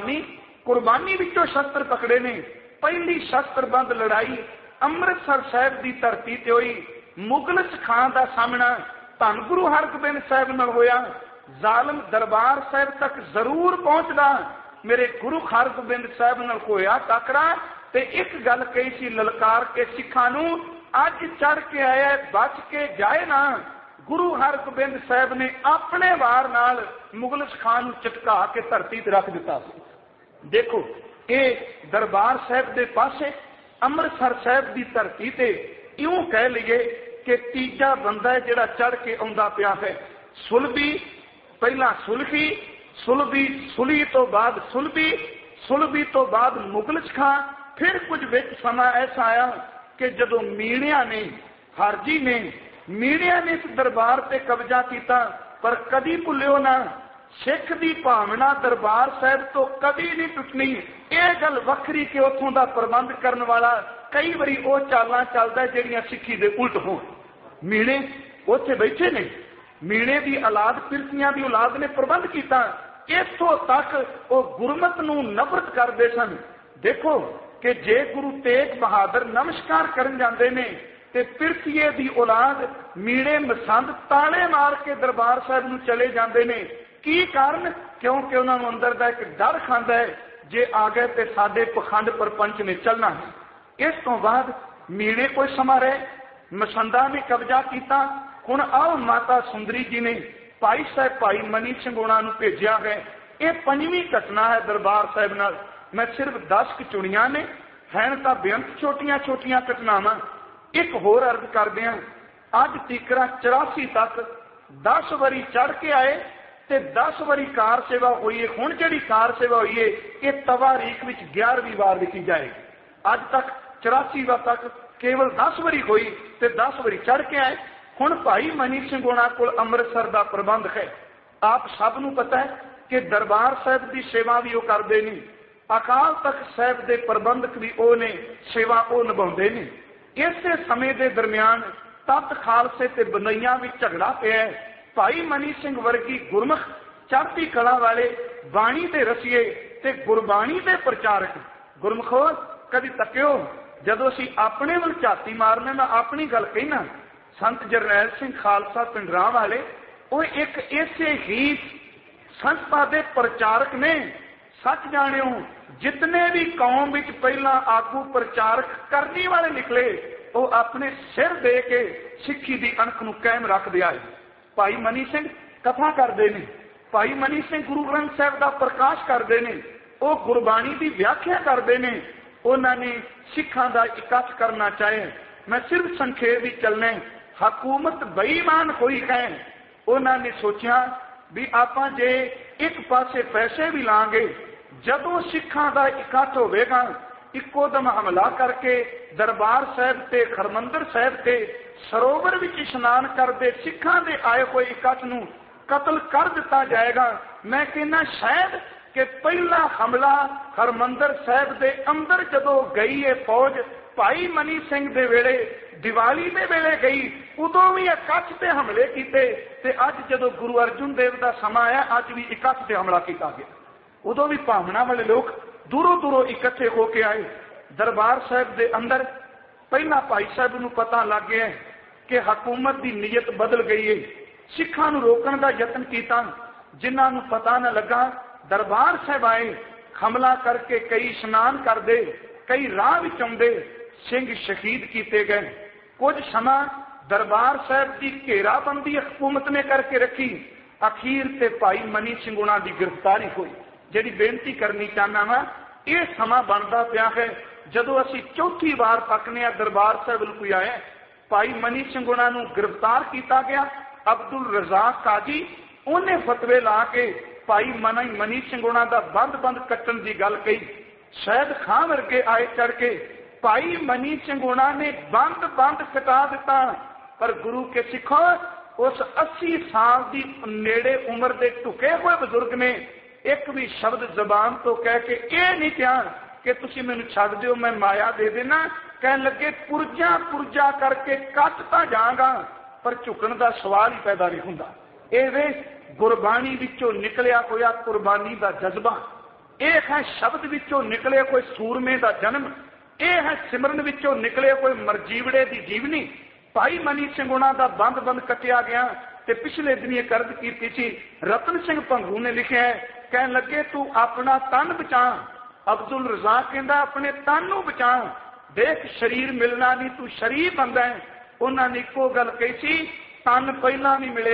ਕੁਰਬਾਨੀ ਵਿੱਚੋਂ ਸ਼ਸਤਰ ਪਕੜੇ ਨੇ। ਪਹਿਲੀ ਸ਼ਸਤਰਬੰਦ ਲੜਾਈ ਅੰਮ੍ਰਿਤਸਰ ਸਾਹਿਬ ਦੀ ਧਰਤੀ ਤੇ ਹੋਈ। ਮੁਗਲਸ ਖਾਂ ਦਾ ਸਾਹਮਣਾ ਧੰਨ ਗੁਰੂ ਹਰਗੋਬਿੰਦ ਸਾਹਿਬ ਨਾਲ ਹੋਇਆ। ਜ਼ਾਲਮ ਦਰਬਾਰ ਸਾਹਿਬ ਤੱਕ ਜ਼ਰੂਰ ਪਹੁੰਚਦਾ, ਮੇਰੇ ਗੁਰੂ ਹਰਗੋਬਿੰਦ ਸਾਹਿਬ ਨਾਲ ਹੋਇਆ ਟਾਕਰਾ ਤੇ ਇੱਕ ਗੱਲ ਕਹੀ ਸੀ ਲਲਕਾਰ ਕੇ ਸਿੱਖਾਂ ਨੂੰ, ਅੱਜ ਚੜ ਕੇ ਆਇਆ ਬਚ ਕੇ ਜਾਏ ਨਾ। ਗੁਰੂ ਹਰਗੋਬਿੰਦ ਸਾਹਿਬ ਨੇ ਆਪਣੇ ਵਾਰ ਨਾਲ ਮੁਗਲਸ ਖਾਨ ਨੂੰ ਚਟਕਾ ਕੇ ਧਰਤੀ ਤੇ ਰੱਖ ਦਿੱਤਾ ਸੀ। ਦੇਖੋ, ਇਹ ਦਰਬਾਰ ਸਾਹਿਬ ਦੇ ਪਾਸੇ ਅੰਮ੍ਰਿਤਸਰ ਸਾਹਿਬ ਦੀ ਧਰਤੀ ਤੇ ਇਉਂ ਕਹਿ ਲਈਏ ਕਿ ਤੀਜਾ ਬੰਦਾ ਹੈ ਜਿਹੜਾ ਚੜ ਕੇ ਆਉਂਦਾ ਪਿਆ ਹੈ। ਸੁਲਭੀ, ਪਹਿਲਾਂ ਸੁਲੀ ਤੋਂ ਬਾਅਦ ਸੁਲਭੀ ਤੋਂ ਬਾਅਦ ਮੁਗਲਸ ਖਾਂ। ਫਿਰ ਕੁਝ ਵਿੱਚ ਸਮਾਂ ਐਸਾ ਆਇਆ ਕਿ ਜਦੋਂ ਮੀਣਿਆਂ ਨੇ, ਹਰਜੀ ਨੇ, ਮੀਣਿਆਂ ਨੇ ਇਸ ਦਰਬਾਰ ਤੇ ਕਬਜ਼ਾ ਕੀਤਾ। ਪਰ ਕਦੀ ਭੁੱਲਿਓ ਨਾ, ਸਿੱਖ ਦੀ ਭਾਵਨਾ ਦਰਬਾਰ ਸਾਹਿਬ ਤੋਂ ਕਦੀ ਨਹੀਂ ਟੁੱਟਣੀ। ਇਹ ਗੱਲ ਵੱਖਰੀ ਕਿ ਉੱਥੋਂ ਦਾ ਪ੍ਰਬੰਧ ਕਰਨ ਵਾਲਾ ਕਈ ਵਾਰੀ ਉਹ ਚਾਲਾਂ ਚੱਲਦਾ ਜਿਹੜੀਆਂ ਸਿੱਖੀ ਦੇ ਉਲਟ ਹੋਣ। ਮੀਣੇ ਉੱਥੇ ਬੈਠੇ ਨੇ, ਮੀਣੇ ਦੀ ਔਲਾਦ, ਪਿਰਸੀਆਂ ਦੀ ਔਲਾਦ ਨੇ ਪ੍ਰਬੰਧ ਕੀਤਾ। ਇੱਥੋਂ ਤੱਕ ਉਹ ਗੁਰਮਤ ਨੂੰ ਨਫ਼ਰਤ ਕਰਦੇ ਸਨ। ਦੇਖੋ ਕਿ ਜੇ ਗੁਰੂ ਤੇਗ ਬਹਾਦਰ ਨਮਸਕਾਰ ਕਰਨ ਜਾਂਦੇ ਨੇ ਤੇ ਪਿਰਸੀਏ ਦੀ ਔਲਾਦ ਮੀਣੇ ਮਸੰਦ ਤਾਲੇ ਮਾਰ ਕੇ ਦਰਬਾਰ ਸਾਹਿਬ ਨੂੰ ਚਲੇ ਜਾਂਦੇ ਨੇ। ਕੀ ਕਾਰਨ? ਕਿਉਂਕਿ ਉਹਨਾਂ ਨੂੰ ਅੰਦਰ ਦਾ ਇੱਕ ਡਰ ਖਾਂਦਾ ਹੈ, ਜੇ ਆ ਗਏ ਤੇ ਸਾਡੇ ਪਖੰਡ ਪਰਪੰਚ ਨੇ ਚੱਲਣਾ ਹੈ। ਇਸ ਤੋਂ ਬਾਅਦ ਮੀਣੇ ਕੋਈ ਸਮਾਂ ਰਹੇ, ਮਸੰਦਾਂ ਨੇ ਕਬਜ਼ਾ ਕੀਤਾ। ਹੁਣ ਆਓ ਮਾਤਾ ਸੁੰਦਰੀ ਜੀ ਨੇ ਭਾਈ ਸਾਹਿਬ ਭਾਈ ਮਨੀ ਸਿੰਘ ਉਹਨਾਂ ਨੂੰ ਭੇਜਿਆ ਹੈ। ਇਹ ਪੰਜਵੀਂ ਘਟਨਾ ਹੈ ਦਰਬਾਰ ਸਾਹਿਬ ਨਾਲ। ਮੈਂ ਸਿਰਫ 10 ਕੁ ਚੁਣੀਆਂ ਨੇ, ਹਨ ਤਾਂ ਬੇਅੰਤ ਛੋਟੀਆਂ ਛੋਟੀਆਂ ਘਟਨਾਵਾਂ। ਇੱਕ ਹੋਰ ਅਰਜ਼ ਕਰਦੇ ਹਾਂ, ਅੱਜ ਤੀਕਰਾ 84 ਤੱਕ 10 ਵਾਰੀ ਚੜ ਕੇ ਆਏ ਤੇ 10 ਵਾਰੀ ਕਾਰ ਸੇਵਾ ਹੋਈ ਹੈ। ਹੁਣ ਜਿਹੜੀ ਕਾਰ ਸੇਵਾ ਹੋਈ ਹੈ ਇਹ ਤਵਾਰੀਖ ਵਿੱਚ 11ਵੀਂ ਵਾਰ ਲਿਖੀ ਜਾਏਗੀ। ਅੱਜ ਤੱਕ 84 ਵਾਰ ਤੱਕ ਕੇਵਲ 10 ਵਾਰੀ ਹੋਈ ਤੇ 10 ਵਾਰੀ ਚੜ ਕੇ ਆਏ। ਹੁਣ ਭਾਈ ਮਨੀ ਸਿੰਘ ਉਹਨਾਂ ਕੋਲ ਅੰਮ੍ਰਿਤਸਰ ਦਾ ਪ੍ਰਬੰਧ ਹੈ। ਆਪ ਸਭ ਨੂੰ ਪਤਾ ਹੈ ਕਿ ਦਰਬਾਰ ਸਾਹਿਬ ਦੀ ਸੇਵਾ ਵੀ ਉਹ ਕਰਦੇ ਨੇ, ਅਕਾਲ ਤਖਤ ਸਾਹਿਬ ਦੇ ਪ੍ਰਬੰਧਕ ਵੀ ਉਹ ਨੇ, ਸੇਵਾ ਉਹ ਨਿਭਾਉਂਦੇ ਨੇ। ਇਸੇ ਸਮੇਂ ਦੇ ਦਰਮਿਆਨ ਤਤ ਖਾਲਸੇ ਤੇ ਬਨਈਆਂ ਵਿੱਚ ਝਗੜਾ ਪਿਆ। ਭਾਈ ਮਨੀ ਸਿੰਘ ਵਰਗੀ ਗੁਰਮੁਖ ਚੜ੍ਹਦੀ ਕਲਾ ਵਾਲੇ ਬਾਣੀ ਦੇ ਰਸੀਏ ਤੇ ਗੁਰਬਾਣੀ ਦੇ ਪ੍ਰਚਾਰਕ ਗੁਰਮੁਖੋ ਕਦੀ ਤੱਕਿਓ। ਜਦੋਂ ਅਸੀਂ ਆਪਣੇ ਵੱਲ ਝਾਤੀ ਮਾਰਨੇ, ਮੈਂ ਆਪਣੀ ਗੱਲ ਕਹਿਣਾ, ਸੰਤ ਜਰਨੈਲ ਸਿੰਘ ਖਾਲਸਾ ਪਿੰਡਰਾਂ ਵਾਲੇ ਉਹ ਇੱਕ ਇਸੇ ਹੀ ਸੰਸਥਾ ਦੇ ਪ੍ਰਚਾਰਕ ਨੇ। ਸੱਚ ਜਾਣਿਓ, ਜਿਤਨੇ ਵੀ ਕੌਮ ਵਿੱਚ ਪਹਿਲਾਂ ਆਗੂ ਪ੍ਰਚਾਰਕ ਕਰਨੀ ਵਾਲੇ ਨਿਕਲੇ, ਉਹ ਆਪਣੇ ਸਿਰ ਦੇ ਕੇ ਸਿੱਖੀ ਦੀ ਅਣਖ ਨੂੰ ਕਾਇਮ ਰੱਖਦੇ ਆਏ। ਭਾਈ ਮਨੀ ਸਿੰਘ ਕਥਾ ਕਰਦੇ ਨੇ, ਭਾਈ ਮਨੀ ਸਿੰਘ ਗੁਰੂ ਗ੍ਰੰਥ ਸਾਹਿਬ ਦਾ ਪ੍ਰਕਾਸ਼ ਕਰਦੇ ਨੇ, ਉਹ ਗੁਰਬਾਣੀ ਦੀ ਵਿਆਖਿਆ ਕਰਦੇ ਨੇ। ਉਹਨਾਂ ਨੇ ਸਿੱਖਾਂ ਦਾ ਇਕੱਠ ਕਰਨਾ ਚਾਹੇ। ਮੈਂ ਸਿਰਫ ਸੰਖੇਪ ਵਿੱਚ ਚੱਲਣਾ। ਹਕੂਮਤ ਬੇਈਮਾਨ ਹੋਈ ਹੈ। ਉਹਨਾਂ ਨੇ ਸੋਚਿਆ भी आपां जे एक पासे पैसे भी लांगे, जदों सिखां दा इकट्ठ होवेगा इक्को दम हमला करके दरबार साहब ते हरमंदर साहब ते सरोवर विच इशनान करदे सिखां दे आए हुए इकट्ठ नूं कतल कर दिता जाएगा। मैं कहना शायद कि पहला हमला हरमंदर साहब दे अंदर जदों गई है फौज भाई मनी सिंह दे वेले दिवाली दे वेले गई, उदों भी इकट्ठ ते हमले कीते ते अज जदों गुरु अर्जुन देव दा समा आया अज भी इकट्ठ ते हमला किया गया। उदों भी भावना वाले लोग दूरों दूरों इकट्ठे होके आए दरबार साहब दे अंदर। पहला भाई साहब नूं पता लग गया कि हुकूमत की नीयत बदल गई है। सिखां नूं रोकण दा यतन कीता, जिन्हां नूं पता न लगा दरबार साहब आए, हमला करके कई इशनान करदे, कई राह विच आउंदे सिंह शहीद किए गए। कुछ समा दरबार साहब की घेराबंदी हुकूमत ने करके रखी। अखीर ते भाई मनी सिंह उन्हां दी गिरफ्तारी हुई। जिहड़ी बेनती करनी चाहना वा, यह समा बनता पिया है जदों असीं चौथी बार तकने दरबार साहब कोई आए, भाई मनी सिंह उन्हां नूं गिरफ्तार किया गया। अब्दुल रज़ाक काजी उन्हें फतवे ला के भाई मनी सिंह उन्हां दा बंद कट्टण की गल कही। शहीद खां वर्गे आए चढ़ के भाई मनी सिंह उन्हां ने बंद कटा दिता। पर गुरु के सिखो उस 80 साल की नेड़े उम्र के ढुके हुए बजुर्ग ने एक भी शब्द जबान तो कह के यह नहीं कहा कि तुसी मैनू छड्ड दिओ मैं माया दे देना। कह लगे पुरजा करके कटता जागा, पर झुकण का सवाल ही पैदा नहीं हुंदा। ये गुरबाणी विचों निकलिया होया कुर्बानी का जज्बा, यह है शब्द विचों निकले कोई सूरमे का जन्म, यह है सिमरन विचों निकले कोई मरजीवड़े की जीवनी। भाई मनी सिंह उन्हां दा बंद कटिया गया। ते पिछले दिन ये कर्ज की थी रतन सिंह भंगू ने लिखा है, कह लगे तू अपना तन बचा। अब्दुल रज़ाक कहंदा अपने तन नूं बचा, देख शरीर मिलना नहीं तू शरीर बनदा है। उन्हां ने इक्को गल कही सी, तन पहला नहीं मिले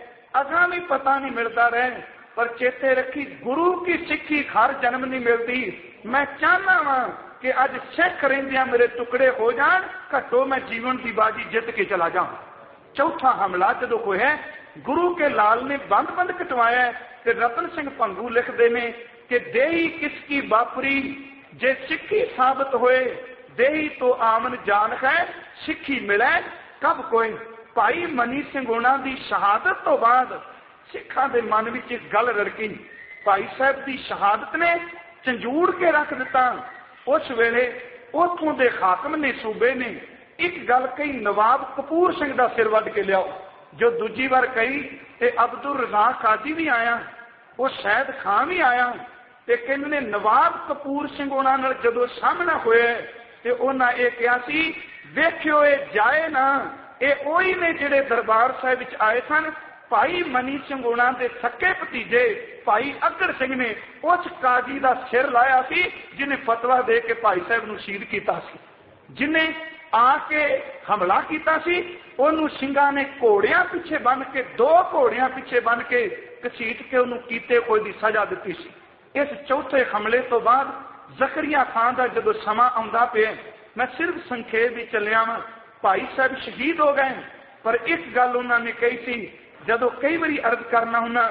अगा भी पता नहीं मिलता रहे, पर चेते रखी गुरु की सिक्खी हर जन्म नहीं मिलती। मैं चाहना वा कि अज सिख रहिंदियां मेरे टुकड़े हो जान, घटो मैं जीवन की बाजी जित के चला जाऊं। चौथा हमला जदों होया गुरु के लाल ने बंद कटवाया ते रतन सिंह भंगू लिखते हैं कि देही किसकी बापरी जे सिक्खी साबित होए, देही तो आमन जान है सिक्खी मिले कब कोई। भाई मनी सिंह उन्हां दी शहादत तो बाद सिखां दे मन विच एक गल रड़की। भाई साहब की शहादत ने झंझूड़ के रख दिता। उस वेले उथों दे हाकम ने सूबे ने एक गल कही, नवाब कपूर सिंह का सिर वड के लियाओ। जो दूजी बार कही ते अब्दुल रज़ाक काजी भी आया, वो शहीद खां भी आया। ते कहंदे ने नवाब कपूर सिंह उन्हां नाल जदों सामना होया ते उन्हां ये कहा सी, वेखियो ये जाए ना, ये ओही ने जिहड़े दरबार साहिब विच आए सन। भाई मनी सिंह उन्हां दे सक्के भतीजे भाई अगर सिंह ने उस काजी का सिर लाया सी जिन्हें फतवा दे के भाई साहब नूं शहीद कीता सी। जिन्हें आके हमला किया सी उन्होंने सिंघां ने घोड़ियां पिछे बन के, 2 घोड़ियां पिछे बन के घसीट के उन्होंने कीते कोई दी सजा दी सी। इस चौथे हमले तो बाद जकरिया खां का जदों समा आउंदा पिया, मैं सिर्फ संखेप ही चलिया वा। भाई साहब शहीद हो गए, पर एक गल उन्होंने कही सी, जदों कई बारी अर्ज करना हुन्ना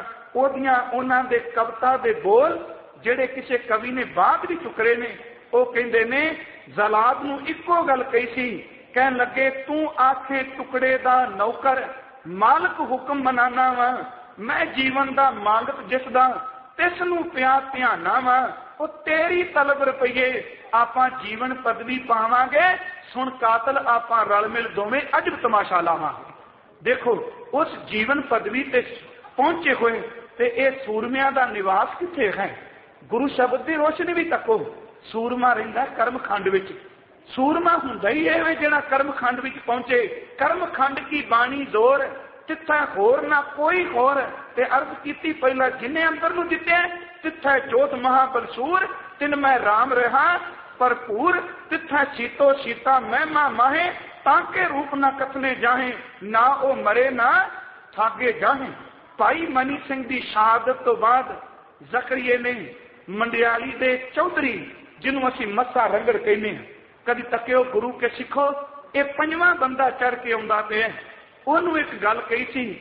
उन्हां दे कविता दे बोल जिहड़े किसी कवि ने बाद भी चुकरे ने, वो कहंदे ने जलाद नूं इक्को गल कही सी, कहन लगे तू आखे टुकड़े दा नौकर मालक हुक्म मनाना वा, मैं जीवन दा मालक जिसदा तिस नूं पिया ध्याना वा। वो तेरी तलब रुपये आपां जीवन पदवी पावांगे, सुन कातल आपां रल मिल दोवें अजब तमाशा लावांगे। देखो उस जीवन पदवी ते पहुंचे हुए ते ये सूरमिया का निवास किथे है। गुरु शब्द की रोशनी भी तको, सूरमा रहिंदा कर्मखंड विच। सूरमा हुंदा ही है जिहड़ा कर्मखंड विच पहुंचे। कर्मखंड की बाणी जोर तिथा होर ना कोई होर। ते अर्ज कीती पहला जिन्हें अंदर नूं दिते तिथा जोत महाबलसूर, तिन मैं राम रहा भरपूर, तिथा सीतो सीता महिमा माहे, ताके रूप ना कथने जाहे, ना ओ मरे ना थागे जाहे। भाई मनी सिंह की शहादत तो बाद जकरिए ने मंडियाली दे चौधरी जिन्हों असीं मस्सा रंगड़ कहने, कभी तकियो गुरु के सिखो, ये 5वां बंदा चढ़ के आउंदा पिया। उन्होंने एक गल कही सी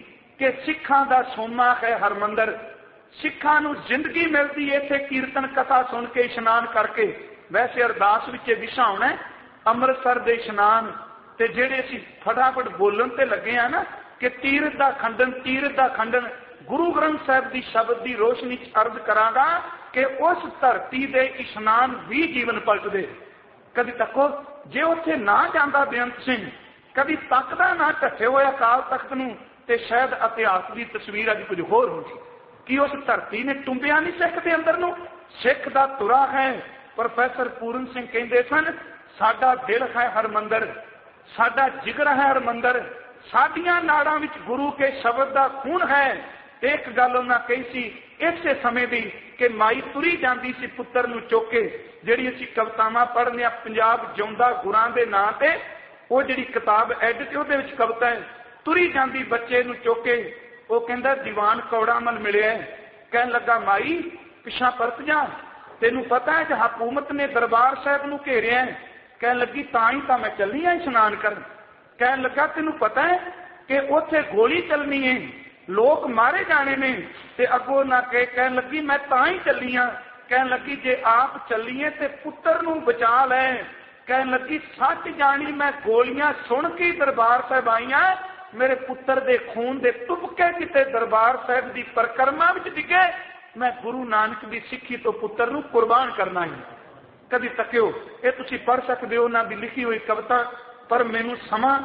कि सिखां दा सोमा है हरमंदर, सिखां नूं जिंदगी मिलती है इत्थे कीर्तन कथा सुन के इशनान करके। वैसे अरदास विच विशा होना अमृतसर दे इशनान ते जेड़े असीं फटाफट बोलन ते लगे हैं ना कि तीरथ दा खंडन, तीरथ दा खंडन। गुरु ग्रंथ साहिब दी शब्द दी रोशनी च अर्ज करांगा कि उस धरती दे इशनान भी जीवन पलट दे। कभी तको जे उत्थे ना जांदा बेअंत सिंह, कभी तकदा ना ढट्ठे होए अकाल तख्त नूं, ते शायद इतिहास की तस्वीर अज कुछ होर होती कि उस धरती ने टुंबिया नहीं सिख के अंदर नूं। सिख दा तुरा है। प्रोफैसर पूरन सिंह कहते सन, साडा दिल है हरमंदर, साडा जिगर है हरमंदर, साडियां नाड़ां विच गुरु के शब्द दा खून है। एक गल उन्हां कही सी इसे समय दी कि माई तुरी जांदी सी पुत्तर नूं चुक के। जिहड़ी असीं कवितावां पढ़ने पंजाब जिउंदा गुरां दे नां ते, वो जिहड़ी किताब एड ते उहदे विच कविता है, तुरी जांदी बच्चे नूं चुक के। वो कहंदा दीवान कौड़ा मल मिलिया, कहन लगा माई पिछा परत जा, तेनू पता है कि हुकूमत ने दरबार साहब नूं घेरिया है। कहन लगी तां ही तां मैं चली हाँ इशनान कर। कहन लगा तेनू पता है कि उत्थे गोली चलनी है, लोग मारे जाने ने, ते अगों ना कहे। कहन लगी मैं तां ही चली हाँ। कहन लगी जे आप चलीए ते पुत्र नूं बचा लै। कहन लगी सच जानी मैं गोलियां सुन के दरबार साहब आई हाँ, मेरे पुत्र दे खून दे तुपके किते दरबार साहब दी परिक्रमा विच डिगे, मैं गुरु नानक दी सिੱਖੀ तो पुत्र नूं कुर्बान करना है। कभी तकियो ये तुसीं पढ़ सकदे हो उन्हां दी लिखी हुई कविता, पर मैनूं समा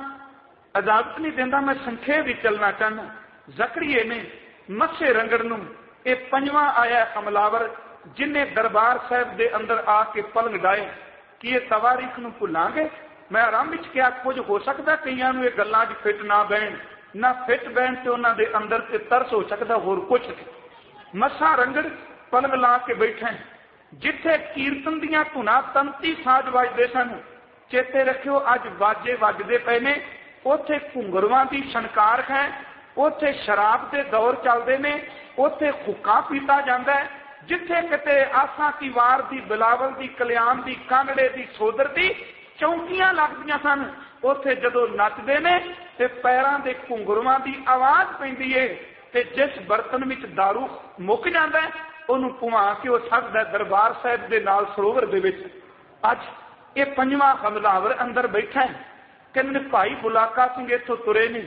इजाजत नहीं देंदा, मैं संखेप विच चलना चाहना। जकरिए ने मत्से रंगड़ नूं, ये पंजवां आया हमलावर जिन्हें दरबार साहब दे अंदर आके पलंग डाए कि ये तवारीख नूं भुलांगे। मैं आरंभ विच किहा कुछ हो सकदा कईयां नूं ये गल्लां च फिट ना बैण, ना फिट बैण ते उन्हां दे अंदर ते तरस हो सकदा होर कुछ। मसा रंगड़ पलंग ला के बैठे जिथे कीर्तन दियां धुनां तंती साज वजदे सन। चेते रखियो अज वाजे वजदे पए ने, उथे घुंगरवां दी छणकार है, उथे शराब दे दौर चलदे ने, उथे हुक्का पीता जांदा है। जिथे किते आसा की वार दी, बिलावल दी, कल्याण दी, कांगड़े दी, सोदर दी चौंकियां लगदियां सन, उथे जदों नचदे ने ते पैरां दे घुंगरवां दी आवाज पैंदी है, ते जिस बर्तन विच दारू मुक जांदा है उहनूं पुवा के वो सकदा दरबार साहिब दे नाल सरोवर दे विच। अज ये पंजवां हमलावर अंदर बैठा है। कहंदे भाई बुलाका सिंह इत्थों तुरे ने,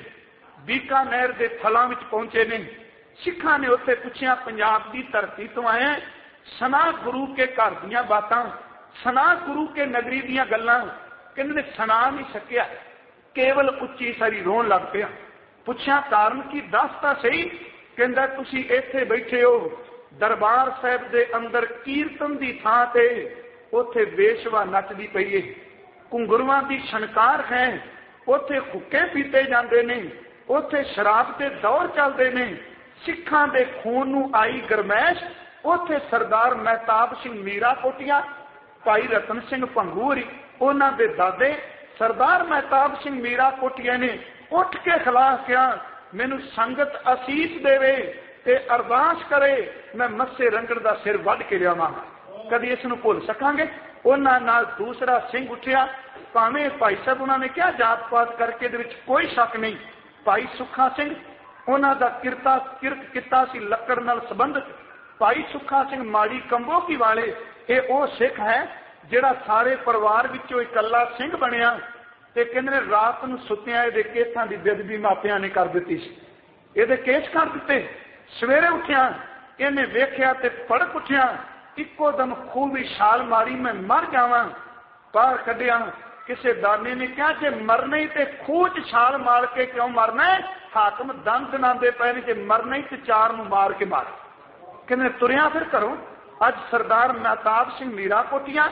बीकानेर दे थलां विच पहुंचे ने। सिखां ने उत्थे पुछिया पंजाब दी धरती तो आए, सना गुरु के घर दीयां बातां, सना गुरु के नगरी दीयां गल्लां। कहंदे सना नहीं सकिया, केवल उच्ची सारी रोन लग पिया। पुछिया कारण की दस तां सही। कहंदा तुसीं इत्थे बैठे हो दरबार साहब दे अंदर कीर्तन दी थां ते, उथे बेशवा नचदी पई है, घुंगरवां दी छणकार है, उथे हुक्के पीते जांदे ने, उथे शराब दे दौर चलदे ने, सिखां दे खून नूं आई गरमैश। उथे सरदार महताब सिंह मीरा कोटिया, भाई रतन सिंह भंगूरी, उन्हां दे दादे सरदार महताब सिंह मीरा कोटिया ने उठ के खिलाफ किया, मैनू संगत असीस देवे ते अरदास करे, मैं मस्से रंगड़ दा सिर वढ के लियावां। कदी इस नूं भुल सकांगे? उन्हां नाल दूसरा सिंह उठिया, भावें भाई साहब उन्होंने क्या जात पात करके दे विच कोई शक नहीं। भाई सुखा सिंह उन्हां दा किरत किता सी लकड़ नाल संबंधित। भाई सुखा सिंह माड़ी कंबोकी वाले ये वो सिख है जिहड़ा सारे परिवार विचों इकल्ला सिंह बनिया। ते कहंदे रात नूं सुत्तिआं इहदे केसां दी बेदबी मापिआं ने कर दित्ती सी, इहदे केस कर दित्ते। सवेरे उठिया इहने वेखिया ते भड़क उठिया, इक्को दम खूह दी छाल मारी, मैं मर जावां। बाहर कढिया, किसी दाने ने कहा जे मरना ही ते खूह च छाल मार के क्यों मरना है, हाकम दंद नांदे पए ने, जे मरना ही ते चार नूं मार के मार। कहंदे तुरिया फिर घरों। अज सरदार महताब सिंह मीरा कोटिया,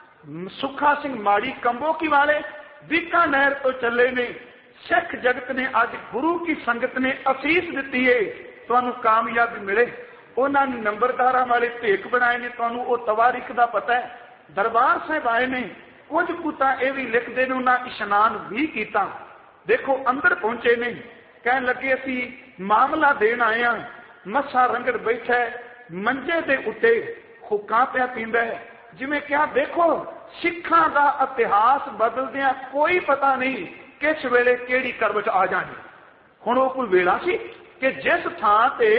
सुखा सिंह माड़ी कंबोकी वाले बीकानेर तो चले ने। सिख जगत ने अज गुरु की संगत ने असीस दी है, तुहानूं कामयाबी मिले। उन्होंने नंबरदारा वाले भेक बनाए ने, तुहानूं वो तवारीख का पता है। दरबार साहब आए ने, कुछ कुता यह भी लिखते हैं उन्हें इशनान भी किया। देखो अंदर पहुंचे ने, कह लगे असी मामला देन आए हैं। मसा रंगड़ बैठा है मंजे दे उत्ते, हुक्का पिया पींदा है, जिवें क्या देखो सिखां दा इतिहास बदलदियां कोई पता नहीं किस वेले केड़ी करवट आ जानी। हुण वो कोई वेला सी कि जिस थां ते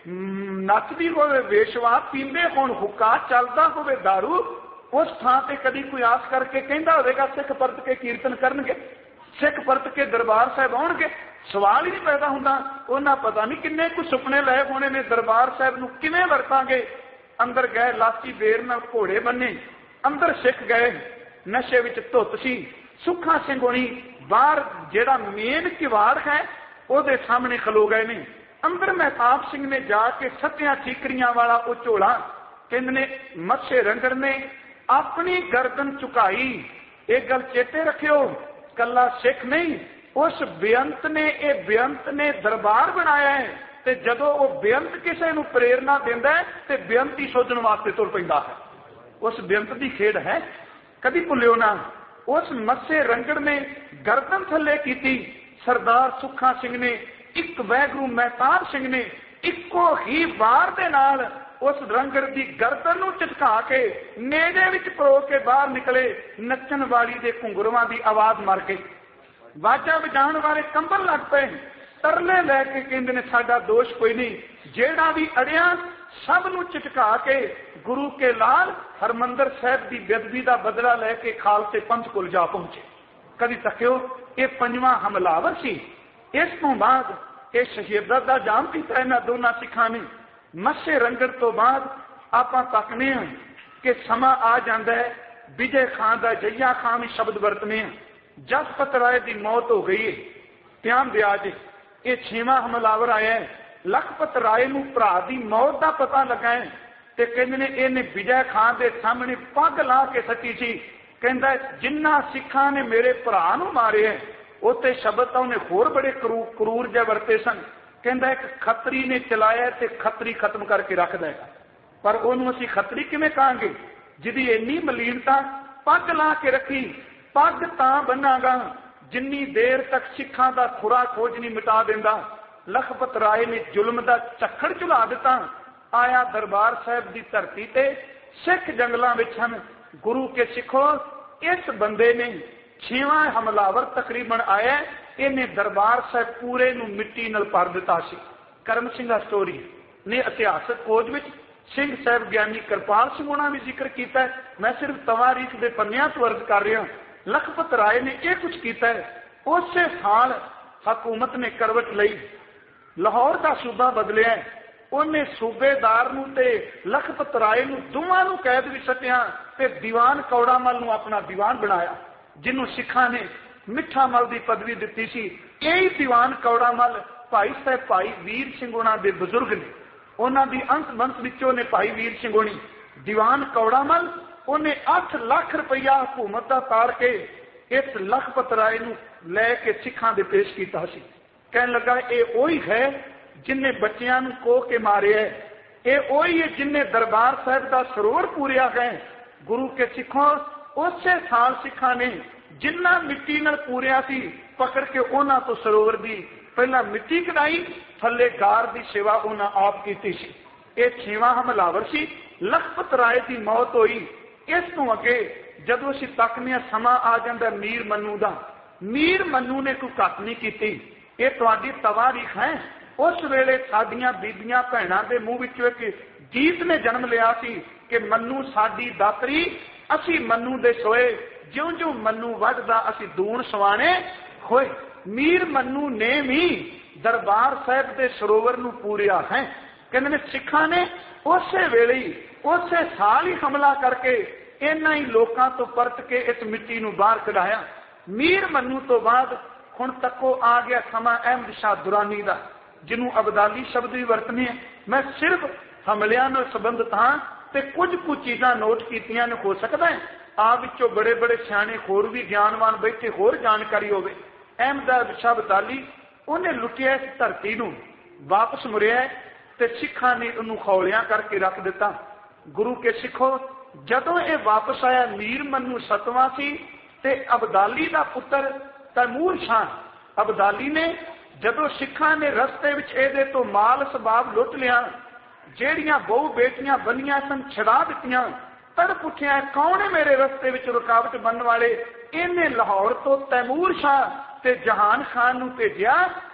नचदी होवे वेशवा, पींदे होण हुक्का, चलदा होवे दारू, उस थां ते कदी कोई आस करके कहंदा होवेगा सिख परत के कीर्तन करनगे, सिख परत के दरबार साहब आउणगे? सवाल ही नहीं पैदा हुंदा। उन्हां पता नहीं किन्ने कुछ सुपने लए होणे ने, दरबार साहब नूं किवें वरतांगे। अंदर गए लाची बेर नाल घोड़े बन्ने, अंदर सिख गए, नशे विच धुत सी। सुखा सिंह होणी बाहर जिहड़ा मेन किवाड़ है ਉਹਦੇ सामने खलो गए ने। अंदर महताब सिंह ने जाके सत्तियां ठीकरियां वाला वो झोला, कहंदे ने मत्से रंगड़ ने अपनी गर्दन झुकाई। एक गल चेते रखियो, कला सिख नहीं, उस बेअंत ने, ये बेअंत ने दरबार बनाया है, ते जदों वो बेअंत किसी नूं प्रेरणा दिंदा है ते बेअंत ही सोधन वास्ते तुर पैंदा है। उस बेअंत की खेड है, कदी भुलियो ना। उस मत्से रंगड़ ने गर्दन थले कीती, सरदार सुखा सिंह ने, एक वैगरू महताब सिंह ने इको ही वार दे नाल उस रंगड़ की गर्दन नूं झटका के नेड़े विच परो के बाहर निकले। नचन वाली दे घुंघरुआं दी आवाज मर गई, वाजा वजाण वाले कंबल लग पे, तरले लैके कहंदे ने साडा दोष कोई नहीं, जेड़ा भी अड़िया सब नूं झटका के गुरु के लाल हरमंदर साहब की बेदबी का बदला लैके खालसे पंचकुल जा पहुंचे। कदी तकियो ये पंजवां हमलावर सी। इस तो बाद ये शहीदा का जाम किया इन्हां दोनों सिखां ने। मत्से रंगड़ तो बाद आपां तकने हैं कि समा आ जाता है विजय खान का जइया खान भी शब्द वरतने हैं। जसपत राय की मौत हो गई है, ध्यान दिया जी, ये 6वां हमलावर आया है। लखपत राय नूं भरा की मौत का पता लगा है ते कहंदे ने इहने विजय खान के सामने पग ला के सटी सी। कहंदा जिन्ना सिखां ने मेरे भरा नूं मारे है, उत्ते शब्द तो उन्हें होर बड़े क्रूर जिहे वरते सन। कहंदा एक खतरी ने चलाया ते खतरी खत्म करके रख देगा, पर उन्होंने असीं खतरी किवें कहांगे जिहदी इन्नी मलीनता। पग ला के रखी, पग तां बन्नागा जिन्नी देर तक सिखां दा खुरा खोज नहीं मिटा दिंदा। लखपत राय ने जुल्म दा झक्खड़ झुला दिता। आया दरबार साहब की धरती ते सिख जंगलों विच हन। गुरु के सिखो, इस बंदे ने 6वां हमलावर तकरीबन आया, इन्हें दरबार साहब पूरे नूं मिट्टी नाल भर दिता सी। करम सिंह स्टोरी ने इतिहासक खोज विच सिंह साहब ज्ञानी कृपाल सिंह होना भी जिक्र किया है। मैं सिर्फ तवारीख के पन्नियां तो अर्ज कर रहा। लखपत राय ने यह कुछ किया है। उस साल हकूमत ने करवट लई, लाहौर का सूबा बदलिया, उन्हें सूबेदार नूं ते लखपत राय नूं दोवां नूं कैद विच सट्टिया ते दीवान कौड़ामल नूं अपना दीवान बनाया, जिन्हों सिखां ने मिठा मल की पदवी दी सी। यही दीवान कौड़ामल भाई साहब भाई वीर सिंह होना दे बुजुर्ग ने, उन्हों की अंश वंश विचों ने भाई वीर सिंह होनी। दीवान कौड़ामल उन्हें 8 लाख रुपया हुकूमत का तार के इस लखपत राय नूं लैके सिखां दे पेश किया सी। कहन लगा ये वही है जिन्हें बच्चियां नूं कोह के मारे है, ये वही है जिन्हें दरबार साहब का सरोवर पूरिया है। गुरु के सिखों, उस साल सिखां ने जिन्ना मिट्टी नाल पूरिया सी पकड़ के उन्हां तो सरोवर दी पहला मिट्टी कढ़ाई, थले गार की सेवा उन्हां आप की सी। ये 6वां हमलावर सी। लखपत राय की मौत हुई। इस तो अगे जदों असीं तकने समा आ जाता मीर मन्नू का, मीर मन्नू ने कोई घट नहीं की। ये तुहाडी तवारीख है। उस वेले साडियां बीबियां भैणां दे मूँह विचों एक गीत ने जन्म लिया सी कि मन्नू साडी दातरी, असी मन्नू दे सोए, ज्यों ज्यों मन्नू वधदा असी दूण सवाणे होए। मीर मन्नू ने भी दरबार साहब के सरोवर नूं पूरिया है। कहंदे ने सिखां ने उस वेले ही उस साल ही हमला करके इन्हां ही लोकां तो परत के इस मिट्टी नूं बाहर कढाया। मीर मन्नू तो बाद हुण तको आ गया समा अहमद शाह दुरानी का, जिन्हों अबदाली शब्द भी वरतने। मैं सिर्फ हमलियां नाल संबंधित हाँ ते कुछ चीज़ां नोट कीतियां ने, हो सकता है आप विचों बड़े बड़े सियाणे होर भी ज्ञानवान बैठे होर जानकारी होवे। अहमद शाह अबदाली उन्हें लुटिया इस धरती नूं, वापस मुड़िया ते सिखां ने उन्होंने खौलियां करके रख दिता। गुरु के सिखो, जदों ये वापस आया मीर मन्नू 7वां सी ते अबदाली का पुत्र तैमूर शाह अबदाली ने जदों सिखां ने रस्ते विच इहदे तो माल सबाब लुट लिया, जेड़ियां बहु बेटियां बनियां सन छड़ा दित्तियां, तड़प उठिया कौन है मेरे रस्ते विच रुकावट बनने वाले। इन्हें लाहौर तो तैमूर शाह ते जहान खान नूं भेजिया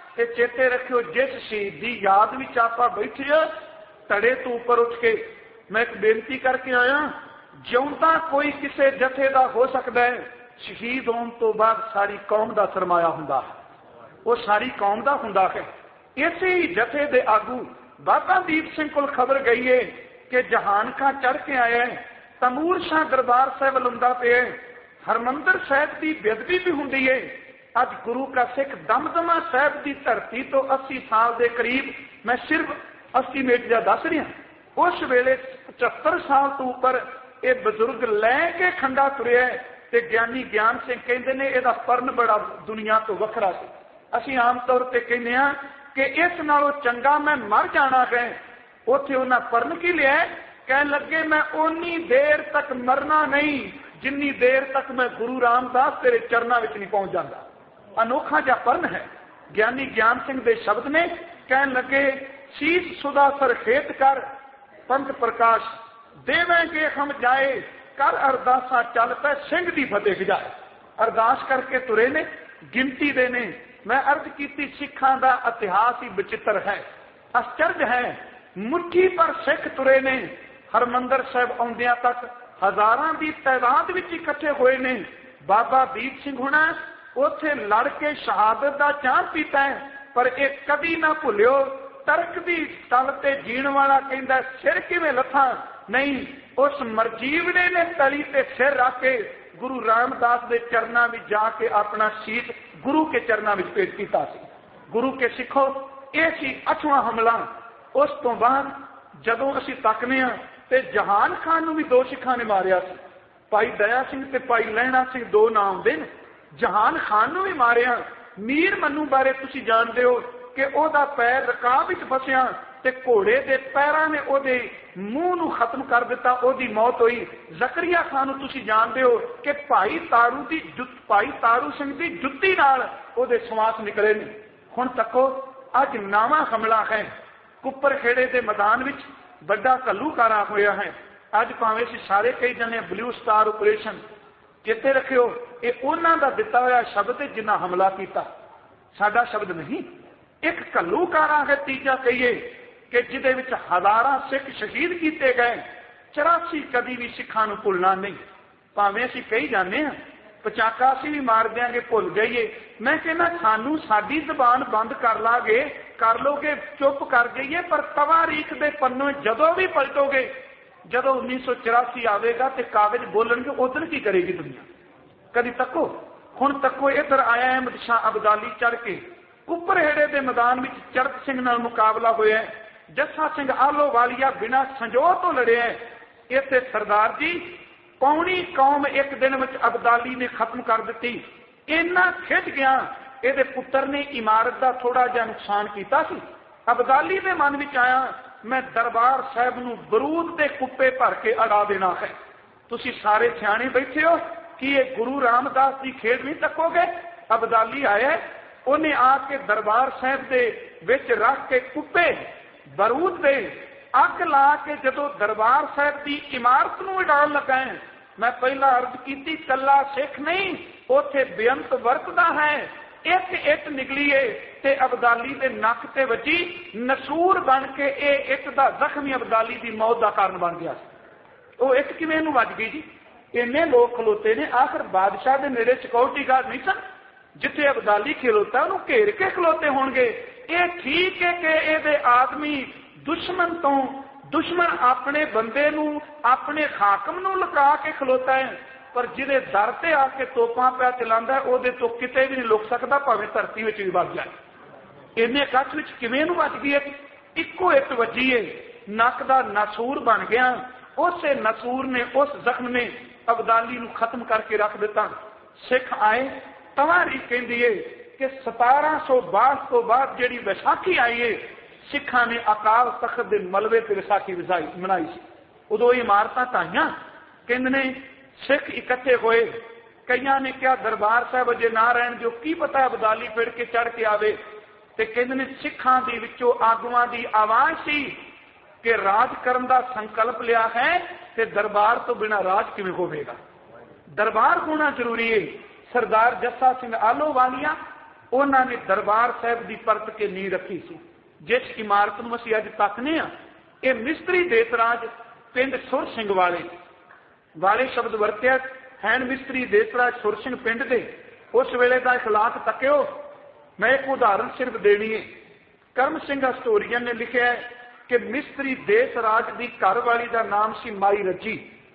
ते चेते रखियो जिस शहीद की याद विच आपां बैठे धड़े तो उपर उठ के मैं एक बेनती करके आया, जिउंदा कोई किसी जथे का हो सकता है, शहीद होने तो बाद सारी कौम का सरमाया हुंदा है, वो सारी कौम का हुंदा है। इसे ही जथे दे आगू बाबा दीप सिंह को खबर गई है कि जहान खां चढ़ के आया है, तमूर शाह दरबार साहब लुंदा पे है, हरमंदर साहब की बेदबी भी हुंदी है। अज गुरु का सिख दमदमा साहब की धरती तो 80 साल के करीब, मैं सिर्फ एस्टीमेट जा दस रहा, उस वेले 75 साल तो उपर ये बजुर्ग लैके खंडा तुरिया ते ज्ञानी ज्ञान सिंह कहते हैं यदा परन बड़ा दुनिया तो वखरा से। असी आम तौर पर कहने कि इस नालों चंगा मैं मर जाना है। उथे उन्हें परन की लिया, कह लगे मैं उन्नी देर तक मरना नहीं जिन्नी देर तक मैं गुरु रामदास तेरे चरणों में नहीं पहुंच जाता। अनोखा जा परन है। ज्ञानी ज्ञान सिंह के शब्द ने कह लगे, शीश सुधा सर खेत कर पंथ प्रकाश देवेंगे हम जाए, कर अरदासा चल पे सिंह दी फतेह जाए। अरदास करके तुरे ने, गिनती दे ने। मैं अर्ज की सिखा का इतिहास ही विचित्र है, आश्चर्य है। मुट्ठी पर सिख तुरे ने, हरमंदर साहब आउंदियां तक हजारां की तादाद विच इकट्ठे हुए ने। बाबा दीप सिंह हुणा उथे लड़ के शहादत का चाह पीता है, पर एक कभी ना भुलियो, तर्क की तल ते जीण वाला कहंदा सिर किवें लथा नहीं। उस मरजीवड़े ने तली ते सिर रख के गुरु रामदास के चरणों में जाके अपना शीश गुरु के चरणों में पेश किया। गुरु के सिखो यह सी 8वां हमला। उस तो बाद जदों असीं तकने ते जहान खान नूं भी 2 सिखां ने मारिया सी। भाई दया सिंह ते भाई लहणा सिंह 2 नाम आउंदे ने। जहान खान नूं भी मारिया। मीर मन्नू बारे तुसीं जानदे हो कि ओहदा पैर रकाब विच फसिया ते घोड़े दे पैरां ने ओहदे मूंह नूं खत्म कर दिता, ओहदी मौत हुई। जकरिया खान नूं तुसीं जानदे हो कि भाई तारू सिंह दी जुत्ती नाल ओहदे श्वास निकले ने। हुण तको अज नवां हमला है। कुप्परखेड़े के मैदान विच बड़ा घल्लूकारा होया है। अज भावें असीं सारे कई जने ब्लू स्टार ऑपरेशन चेते रखियो, ये उन्हां दा दिता होया शब्द है जिन्हां हमला किया, साडा शब्द नहीं। एक घल्लूकारा है तीजा कहिए कि जिहदे विच हजारां सिख शहीद किए गए। 84 कदी भी सिखां नूं भुलना नहीं। भावें असीं कही जाने पचाका असीं भी मार देंगे, भुल जाइए। मैं कहना सानू साडी जबान बंद कर लागे, कर लोगे, चुप कर जाइए, पर तवारीख दे पन्नों जदों भी पलटोगे, जदों 1984 आवेगा तो कागज बोलणगे, उधर की करेगी दुनिया। कभी तको हुण तको इधर आया अहमद शाह अब्दाली चढ़ के कुप्परखेड़े के मैदान में चरत सिंह नाल मुकाबला होया। जस्सा सिंह आलोवालिया बिना संजोह तो लड़िया। इत्थे सरदार जी पौनी कौम एक दिन में अब्दाली ने खत्म कर दी। इन्ना खिंच गया, ये पुत्र ने इमारत का थोड़ा जिहा नुकसान किया। अब्दाली के मन में आया, मैं दरबार साहब नूं बरूद के कुप्पे भर के अड़ा देना है। तुसीं सारे सियाणे बैठे हो कि ये गुरु रामदास की खेड नहीं तकोगे। अब्दाली आया, उन्हें आके दरबार साहब के विच रख के कुप्पे बरूद दे अग ला के जदों दरबार साहब की इमारत नूं उड़ाउण लगा है। मैं पहला अर्ज की कला सिख नहीं, उथे बेअंत वरतदा है। एक इट निकली है ते अब्दाली के नक ते वजी, नसूर बन के ये इट का जख्मी अब्दाली की मौत का कारण बन गया। वो इट किवें नूं वज गई जी? इन्ने लोग खलोते ने, आखिर बादशाह के नेड़े सिक्योरिटी गार्ड नहीं सन, जिथे अब्दाली खलोता उन्होंने घेर के खलोते होंगे। ये ठीक है कि ये आदमी दुश्मन तो दुश्मन अपने बंदे नूं, अपने हाकम नूं लुका के खलोता है, पर जिहदे दर ते आके तोपां पै चलांदा है ओहदे तो किते भी नहीं लुक सकता, भावें धरती विच भी वज जाए। इन्ने कच्छ विच किवें नूं वज गई? इक्को इट वजी है, नक दा नसूर बन गया। उस नसूर ने, उस जख्म ने अब्दाली नूं खत्म करके रख दिता। सिख आए, तवारीख कहंदी है कि 1762 तो बाद जिहड़ी विसाखी आई है, सिखा ने अकाल तख्त के मलबे ते विसाखी मनाई सी। उदों इमारतां ढाईयां, कहंदे ने सिख इकट्ठे होए। कईयां ने क्या दरबार साहब अजे ना रहन जो, की पता अब्दाली फिर के चढ़ के आवे। ते कहंदे ने सिखां दे विचों आगुआं दी आवाज़ सी कि राज करन दा संकल्प लिया है ते दरबार तो बिना राज किवें होवेगा। दरबार होना जरूरी है। सरदार जस्सा सिंह आलोवालिया उन्होंने दरबार साहब की परत के नींह रखी सी। जिस इमारत में असीं अज तकने आ, ये मिस्त्री देसराज पिंड सुर सिंह वाले शब्द वरत्या हैन। मिस्त्री देसराज सुर सिंह पिंड दे उस वेले का इखलाक तक्यो। मैं एक उदाहरण सिर्फ देनी है। करम सिंह हिस्टोरियन ने लिखा है कि मिस्त्री देसराज की घर वाली का नाम सी माई रजी।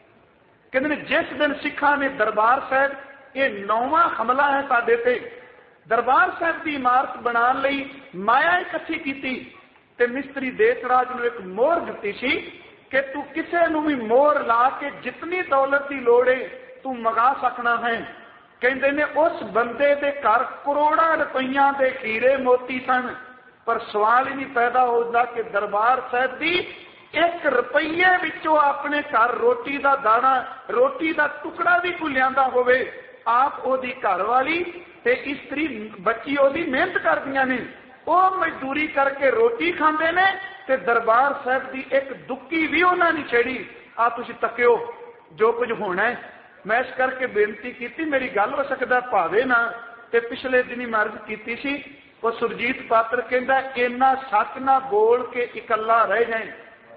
कहते जिस दिन सिखा ने दरबार साहब, ये 9वां हमला है साडे ते, दरबार साहब की इमारत बनाने लई माया इकट्ठी की ते मिस्त्री देसराज नूं एक मोहर दिती सी कि तू किसी नूं भी मोहर ला के जितनी दौलत की लोड़ है तू मंगा सकना है। कहते ने उस बंदे दे घर करोड़ां रुपइया के हीरे मोती सन, पर सवाल ही नहीं पैदा होता कि दरबार साहब की 1 रुपये विचों अपने घर रोटी का दाना, रोटी का टुकड़ा भी कोई लियांदा होवे। आप ओदी घर वाली ते इस्त्री बच्ची ओदी मेहनत करदियां ने, वो मजदूरी करके रोटी खांदे ने ते दरबार साहब की एक दुक्की भी उन्हां नहीं छेड़ी। आ तुसीं तक्यो जो कुछ होना है। मैं इस करके बेनती की, मेरी गल हो सकता भावे ना, ते पिछले दिन मैं अर्ज की सी, वो सुरजीत पात्र कहता इन्ना सच ना बोल के इकला रह जाए,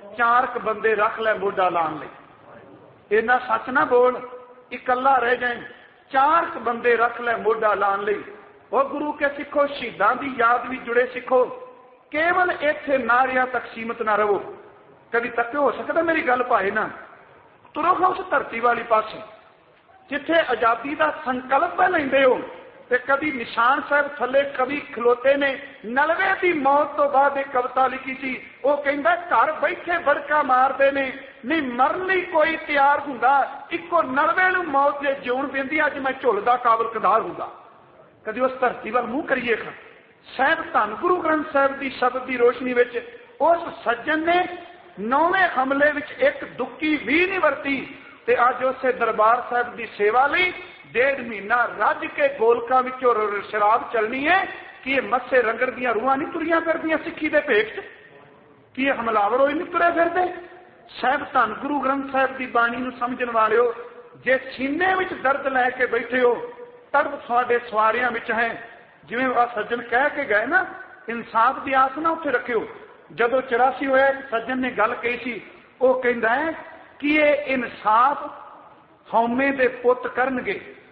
4 बंदे रख ले मोढा लाने लई। इन्ना सच ना बोल इकला रह जाए, 4 बंदे रख ले मोढा लाने लई। वो गुरु के सिखो, शहीदां की याद भी जुड़े सिखो, केवल इत्थे नारियां तक सीमित ना रहो। कभी तक हो सकता मेरी गल भाए ना, तुरो उस धरती वाली पासे जिथे आजादी का संकल्प लेंदे हो। ते कभी निशान साहब थले कभी खलोते ने नलवे की मौत तो बाद एक कविता लिखी थी। वो कहता घर बैठे बड़का मारते ने, नहीं मरन लई कोई तैयार हुंदा, इको नलवे नूं मौत जे जीउण देंदी, अज मैं झुलदा काबल कदार हुंदा। कभी उस धरती वाल मूँह करिए खा। साहब धन गुरु ग्रंथ साहब की शब्द की रोशनी विच उस सज्जन ने 9वें हमले विच एक दुक्की भी नहीं वरती ते अज उसे दरबार साहब की सेवा लई 1.5 महीना रज के गोलकां विचों शराब चलनी है कि ये मस्से रंगड़ दियां रूहां नहीं तुरियां करदियां सिक्खी दे भेख च, कि ये हमलावर होई नहीं तुरे फिरदे। साहब धन गुरु ग्रंथ साहब की बाणी नूं समझण वालिओ, जे सीने विच दर्द लैके बैठे हो, तड़प तुहाडे सवारियां विच है। जिवें आ सज्जन कह के गए ना, इंसाफ की आस ना उत्थे रखियो। जदों 84 होया सज्जन ने गल कही सी, वो कहंदा है कि ये इंसाफ हौमे दे पुत करनगे।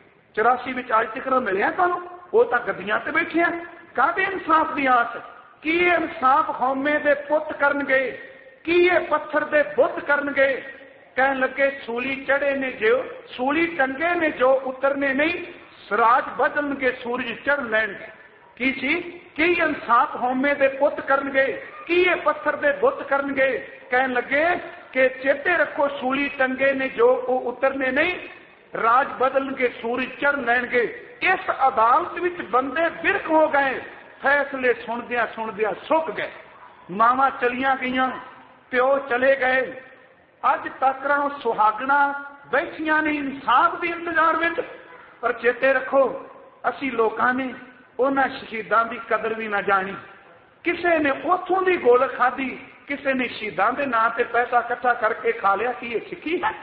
84 विच अज तक मिलिया तुहानूं, वो तां गद्दियां ते बैठे आ, काहदे इंसाफ की आस? कि ये इंसाफ हौमे दे पुत करनगे, कि ये पत्थर दे बुत करनगे। कहन लगे सूली चढ़े ने जो, सूली टंगे ने जो उतरने नहीं, सराज बदलनगे सूरज चढ़ लैणगे। की सी कि इंसाफ हौमे दे पुत करनगे, कि ये पत्थर दे बुत करनगे। कहन लगे कि चेते रखो सूली टंगे ने जो वो उतरने नहीं, राज बदलनगे सूरज चढ़ लैणगे। इस अदालत विच बंदे बिरख हो गए, फैसले सुनदियां सुनदियां सुक गए। मावां चलियां गईयां, प्यो चले गए। अज तक सुहागना बैठियां ने इंसाफ के इंतजार में। पर चेते रखो असी लोगों ने उन्हां शहीदां की कदर भी ना जानी। किसी ने उथों की गोल खाधी, किसी ने शहीदां के नाम से पैसा इकट्ठा करके खा लिया। कि ये सिक्खी है?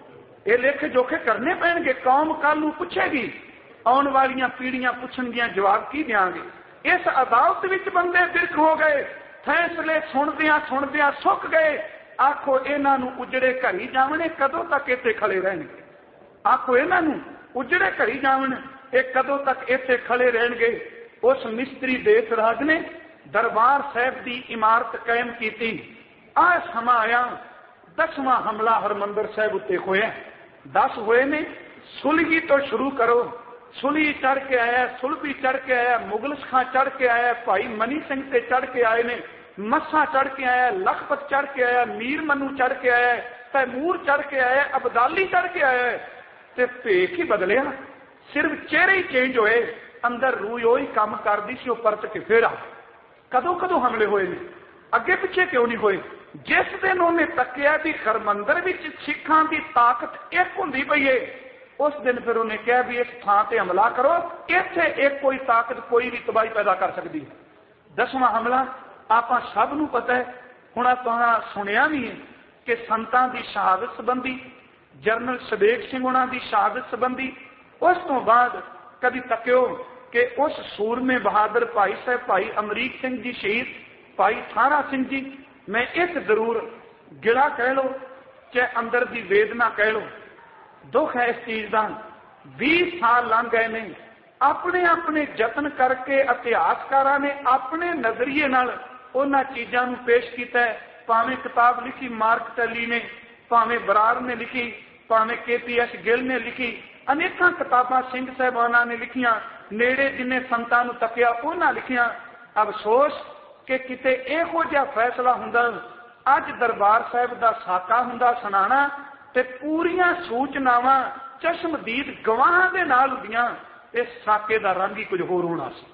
ये लेखे जोखे करने पैणगे। कौम कल नूं पुछेगी, आने वालियां पीढ़ियां पुछणगियां, जवाब की देंगे। इस अदालत विच बंदे बिरख हो गए, फैसले सुनदियां सुनदियां सुक गए। आखो इन्हां नूं उजड़े घरी जावणे, कदों तक इत्थे खड़े रहणगे? आखो इन्हां नूं उजड़े घरी जावन, ये कदों तक इत्थे खड़े रहणगे? उस मिस्त्री देसराज ने दरबार साहब की इमारत कायम की। आ समा आया 10वां हमला हरमंदिर साहब उत्ते होया। 10 हुए ने। सुलही तो शुरू करो। सुलही चढ़ के आया, सुलभी चढ़ के आया, मुगल खां चढ़ के आया, भाई मनी सिंह से चढ़ के आए ने, मस्सा चढ़ के आया, लखपत चढ़ के आया, मीर मनु चढ़ के आया, तैमूर चढ़ के आया, अबदाली चढ़ के आया। ते भेख ही बदलिया, सिर्फ चेहरे ही चेंज होए, अंदर रूह ही काम करती सी, परत के फिर आ। कदों कदों हमले हुए ने, अगे पिछे क्यों नहीं हुए? जिस दिन उन्हें तकिया भी हरमंदिर विच सिखां की ताकत एक हुंदी पई है, उस दिन फिर उन्हें कहा भी इस थां ते हमला करो, इत्थे एक कोई ताकत कोई भी तबाही पैदा कर सकती है। 10वां हमला आपां सब नूं पता है। हुण तुहां सुनिया भी है कि संतां की शहादत संबंधी, जनरल सवेग सिंह उन्हां की शहादत संबंधी, उस तो बाद कभी तक्यो कि उस सूरमे बहादुर भाई साहब भाई अमरीक सिंह जी शहीद, भाई थारा सिंह जी, मैं एक जरूर गिला कह लो चाहे अंदर की वेदना कह लो, दुख है इस चीज का। 20 साल लंघ गए ने, अपने अपने यत्न करके इतिहासकारां ने अपने नजरिए नाल उन्हां चीजां नूं पेश किया है। भावें किताब लिखी मार्क टली ने, भावें बरार ने लिखी, भावें KPS गिल ने लिखी, अनेकां किताबां सिंह साहिबाना ने लिखियां, नेड़े जिन्हें संतां नूं तकिया उन्हां लिखियां। अफसोस कि किते इहो जिहा फैसला हुंदा, अज दरबार साहिब दा साका हुंदा सुनाना ते पूरियां सूचनावां चश्मदीद गवाहां दे नाल हुंदियां, इस साके दा रंग ही कुछ होर होना सी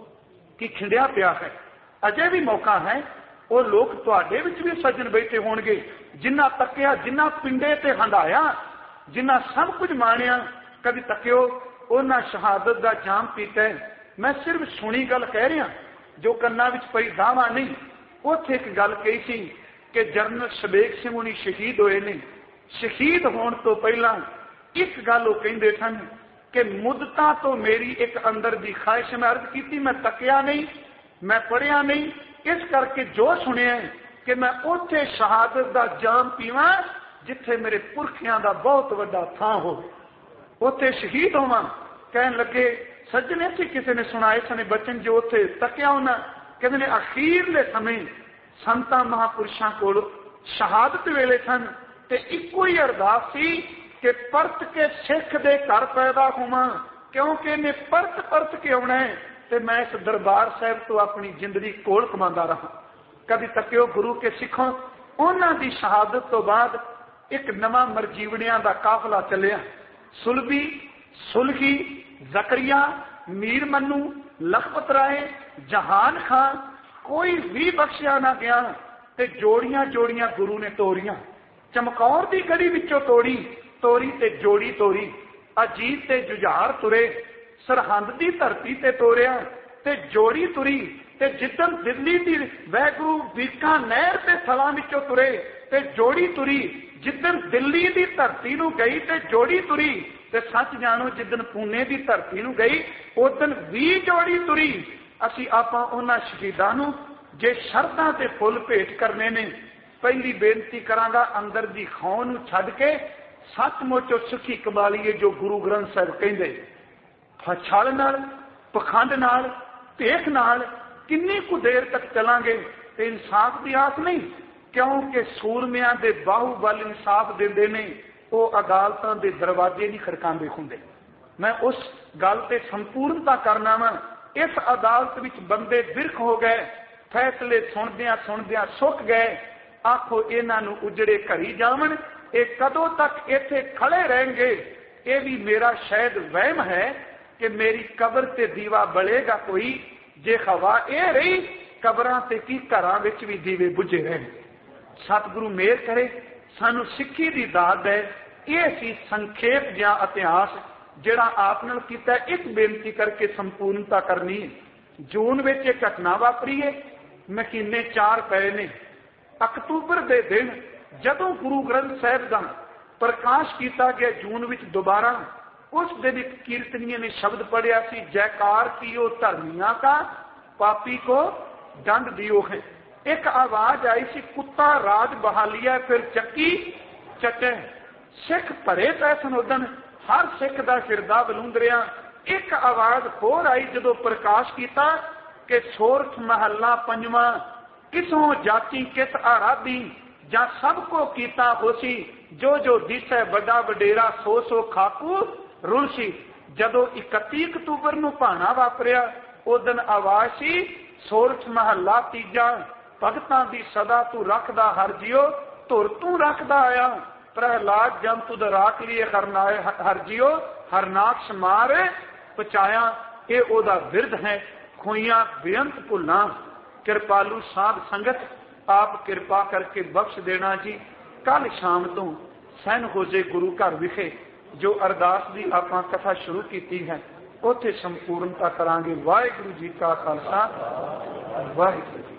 कि खिंडिया पिया है। अजे भी मौका है, वो लोग तुहाडे विच भी सज्जन बैठे होणगे जिन्हां तकिया, जिन्हां पिंडे ते हंडाया, जिन्हां सब कुछ माणिया, कभी तकियो उन्हां शहादत दा जाम पीता है। मैं सिर्फ सुनी गल कह रहा, जो कन्नां विच पई दावा नहीं। उत्थे एक गल कही सी कि जनरल शबेग सिंह हुणी शहीद होए ने, शहीद होने तो पहला एक गल वो कहंदे सन कि मुद्दतां तो मेरी एक अंदर की ख्वाहिश, मैं अर्ज की, मैं तकिया नहीं, मैं पढ़िया नहीं, इस करके जो सुनिया कि मैं उत्थे शहादत का जाम पीवा जिथे मेरे पुरखियां का बहुत वड्डा थां हो, उत्थे शहीद होवां। कहन लगे सज्जने से किसी ने सुनाए सने बचन जो उत्थे तकिया होना, कहते ने अखीरले समय संतां महापुरुषां कोल शहादत वेले सन ते इक्को ही अरदास सी कि परत के सिख दे घर पैदा होवां, क्योंकि इन्हें परत परत के आउणा है ते मैं इस दरबार साहिब तो अपनी जिंदगी कोल कमांदा रहा। कभी तकियो गुरु के सिखों, उन्हां दी शहादत तो बाद एक नवां मरजीवणियां दा काफला चलिया। सुलभी, सुलही, जकरिया, मीर मन्नू, लखपत राय, जहान खां, कोई भी बख्शिया ना गया ते जोड़ियां जोड़ियां गुरु ने तोड़ियां। चमकौर दी गड़ी विचों तोड़ी, तोरी ते जोड़ी तोरी, अजीत ते जुझार तुरे, सरहंद दी धरती ते तोरिया ते जोड़ी तुरी, ते जिदन दिल्ली दी वैगुरु बीकानेर ते थलां विचों तुरे ते जोड़ी तुरी, जिदन दिल्ली दी धरती नूं गई ते जोड़ी तुरी, ते सच जानो जिदन पूने दी धरती नूं गई उदन भी जोड़ी तुरी। असी आपां उन्हां शहीदां नूं जे शरधां ते फुल भेंट करने ने, पहली बेनती करांगा अंदर दी खौं नूं छड्ड के सचमुच सुखी कमालीए जो गुरु ग्रंथ साहिब कहंदे। छल नाल, पखंड नाल, भेख नाल किन्नी कु देर तक चलांगे ते इंसाफ की आस नहीं, क्योंकि सूरमियां दे बाहूबल इंसाफ देंदे ने, वो अदालतां दे दरवाजे नहीं खड़कांदे हुंदे। मैं उस गल ते संपूर्णता करना वा, इस अदालत विच बंदे बिरख हो गए, फैसले सुनदियां सुनदियां सुक गए। आखो इन्हां नूं उजड़े घरी जावन, ये कदों तक इत्थे खड़े रहेंगे? ये भी मेरा शायद वहम है कि मेरी कबर ते दीवा बलेगा कोई, जे हवा ये रही कबरां ते की घरां विच भी दीवे बुझे रहे। सतगुरु मेहर करे, सानू सिक्खी दी दात है। ये सी संखेप जिहा इतिहास जिहड़ा आप नाल कीता। एक बेनती करके संपूर्णता करनी है। जून विच एक घटना वापरी है, महीने 4 पए ने। अक्तूबर दे दिन जदों गुरु ग्रंथ साहिब दा प्रकाश किया गया जून विच दोबारा, उस दिन एक कीर्तनीय ने शब्द पढ़िया सी, जयकार कियो धर्मिया का, पापी को दंड दियो है। एक आवाज आई सी, कुत्ता राज बहालिया फिर चक्की चटे। सिख भरे पै सन उदन, हर सिख दा हिरदा बलूंदरिया। एक आवाज होर आई जदों प्रकाश किया कि सोरठ महला पंजवा, किसों जाति किस आराधी, जा सबको कीता होसी, जो जो दिसै बड़ा वडेरा सो सो खाकू रुलसी। जदों 31 अक्तूबर नूं भाना वापरिया, उदन आवाज सी, सोरठ महला तीजा, भगतां दी सदा तू रखदा हर जियो, धुर तू रखदा आया, प्रहलाद जम तुद राख लिए हरनाए हर जियो, हरनाक्ष मार पचाया। ये ओदा विरध है, खोइयां बेअंत भुल्लां। कृपालू साध संगत आप कृपा करके बख्श देना जी। कल शाम तो सैन होजे गुरु घर विखे जो अरदास की आपां कथा शुरू की है, उत्थे संपूर्णता करांगे। वाहिगुरू जी का खालसा, वाहिगुरू।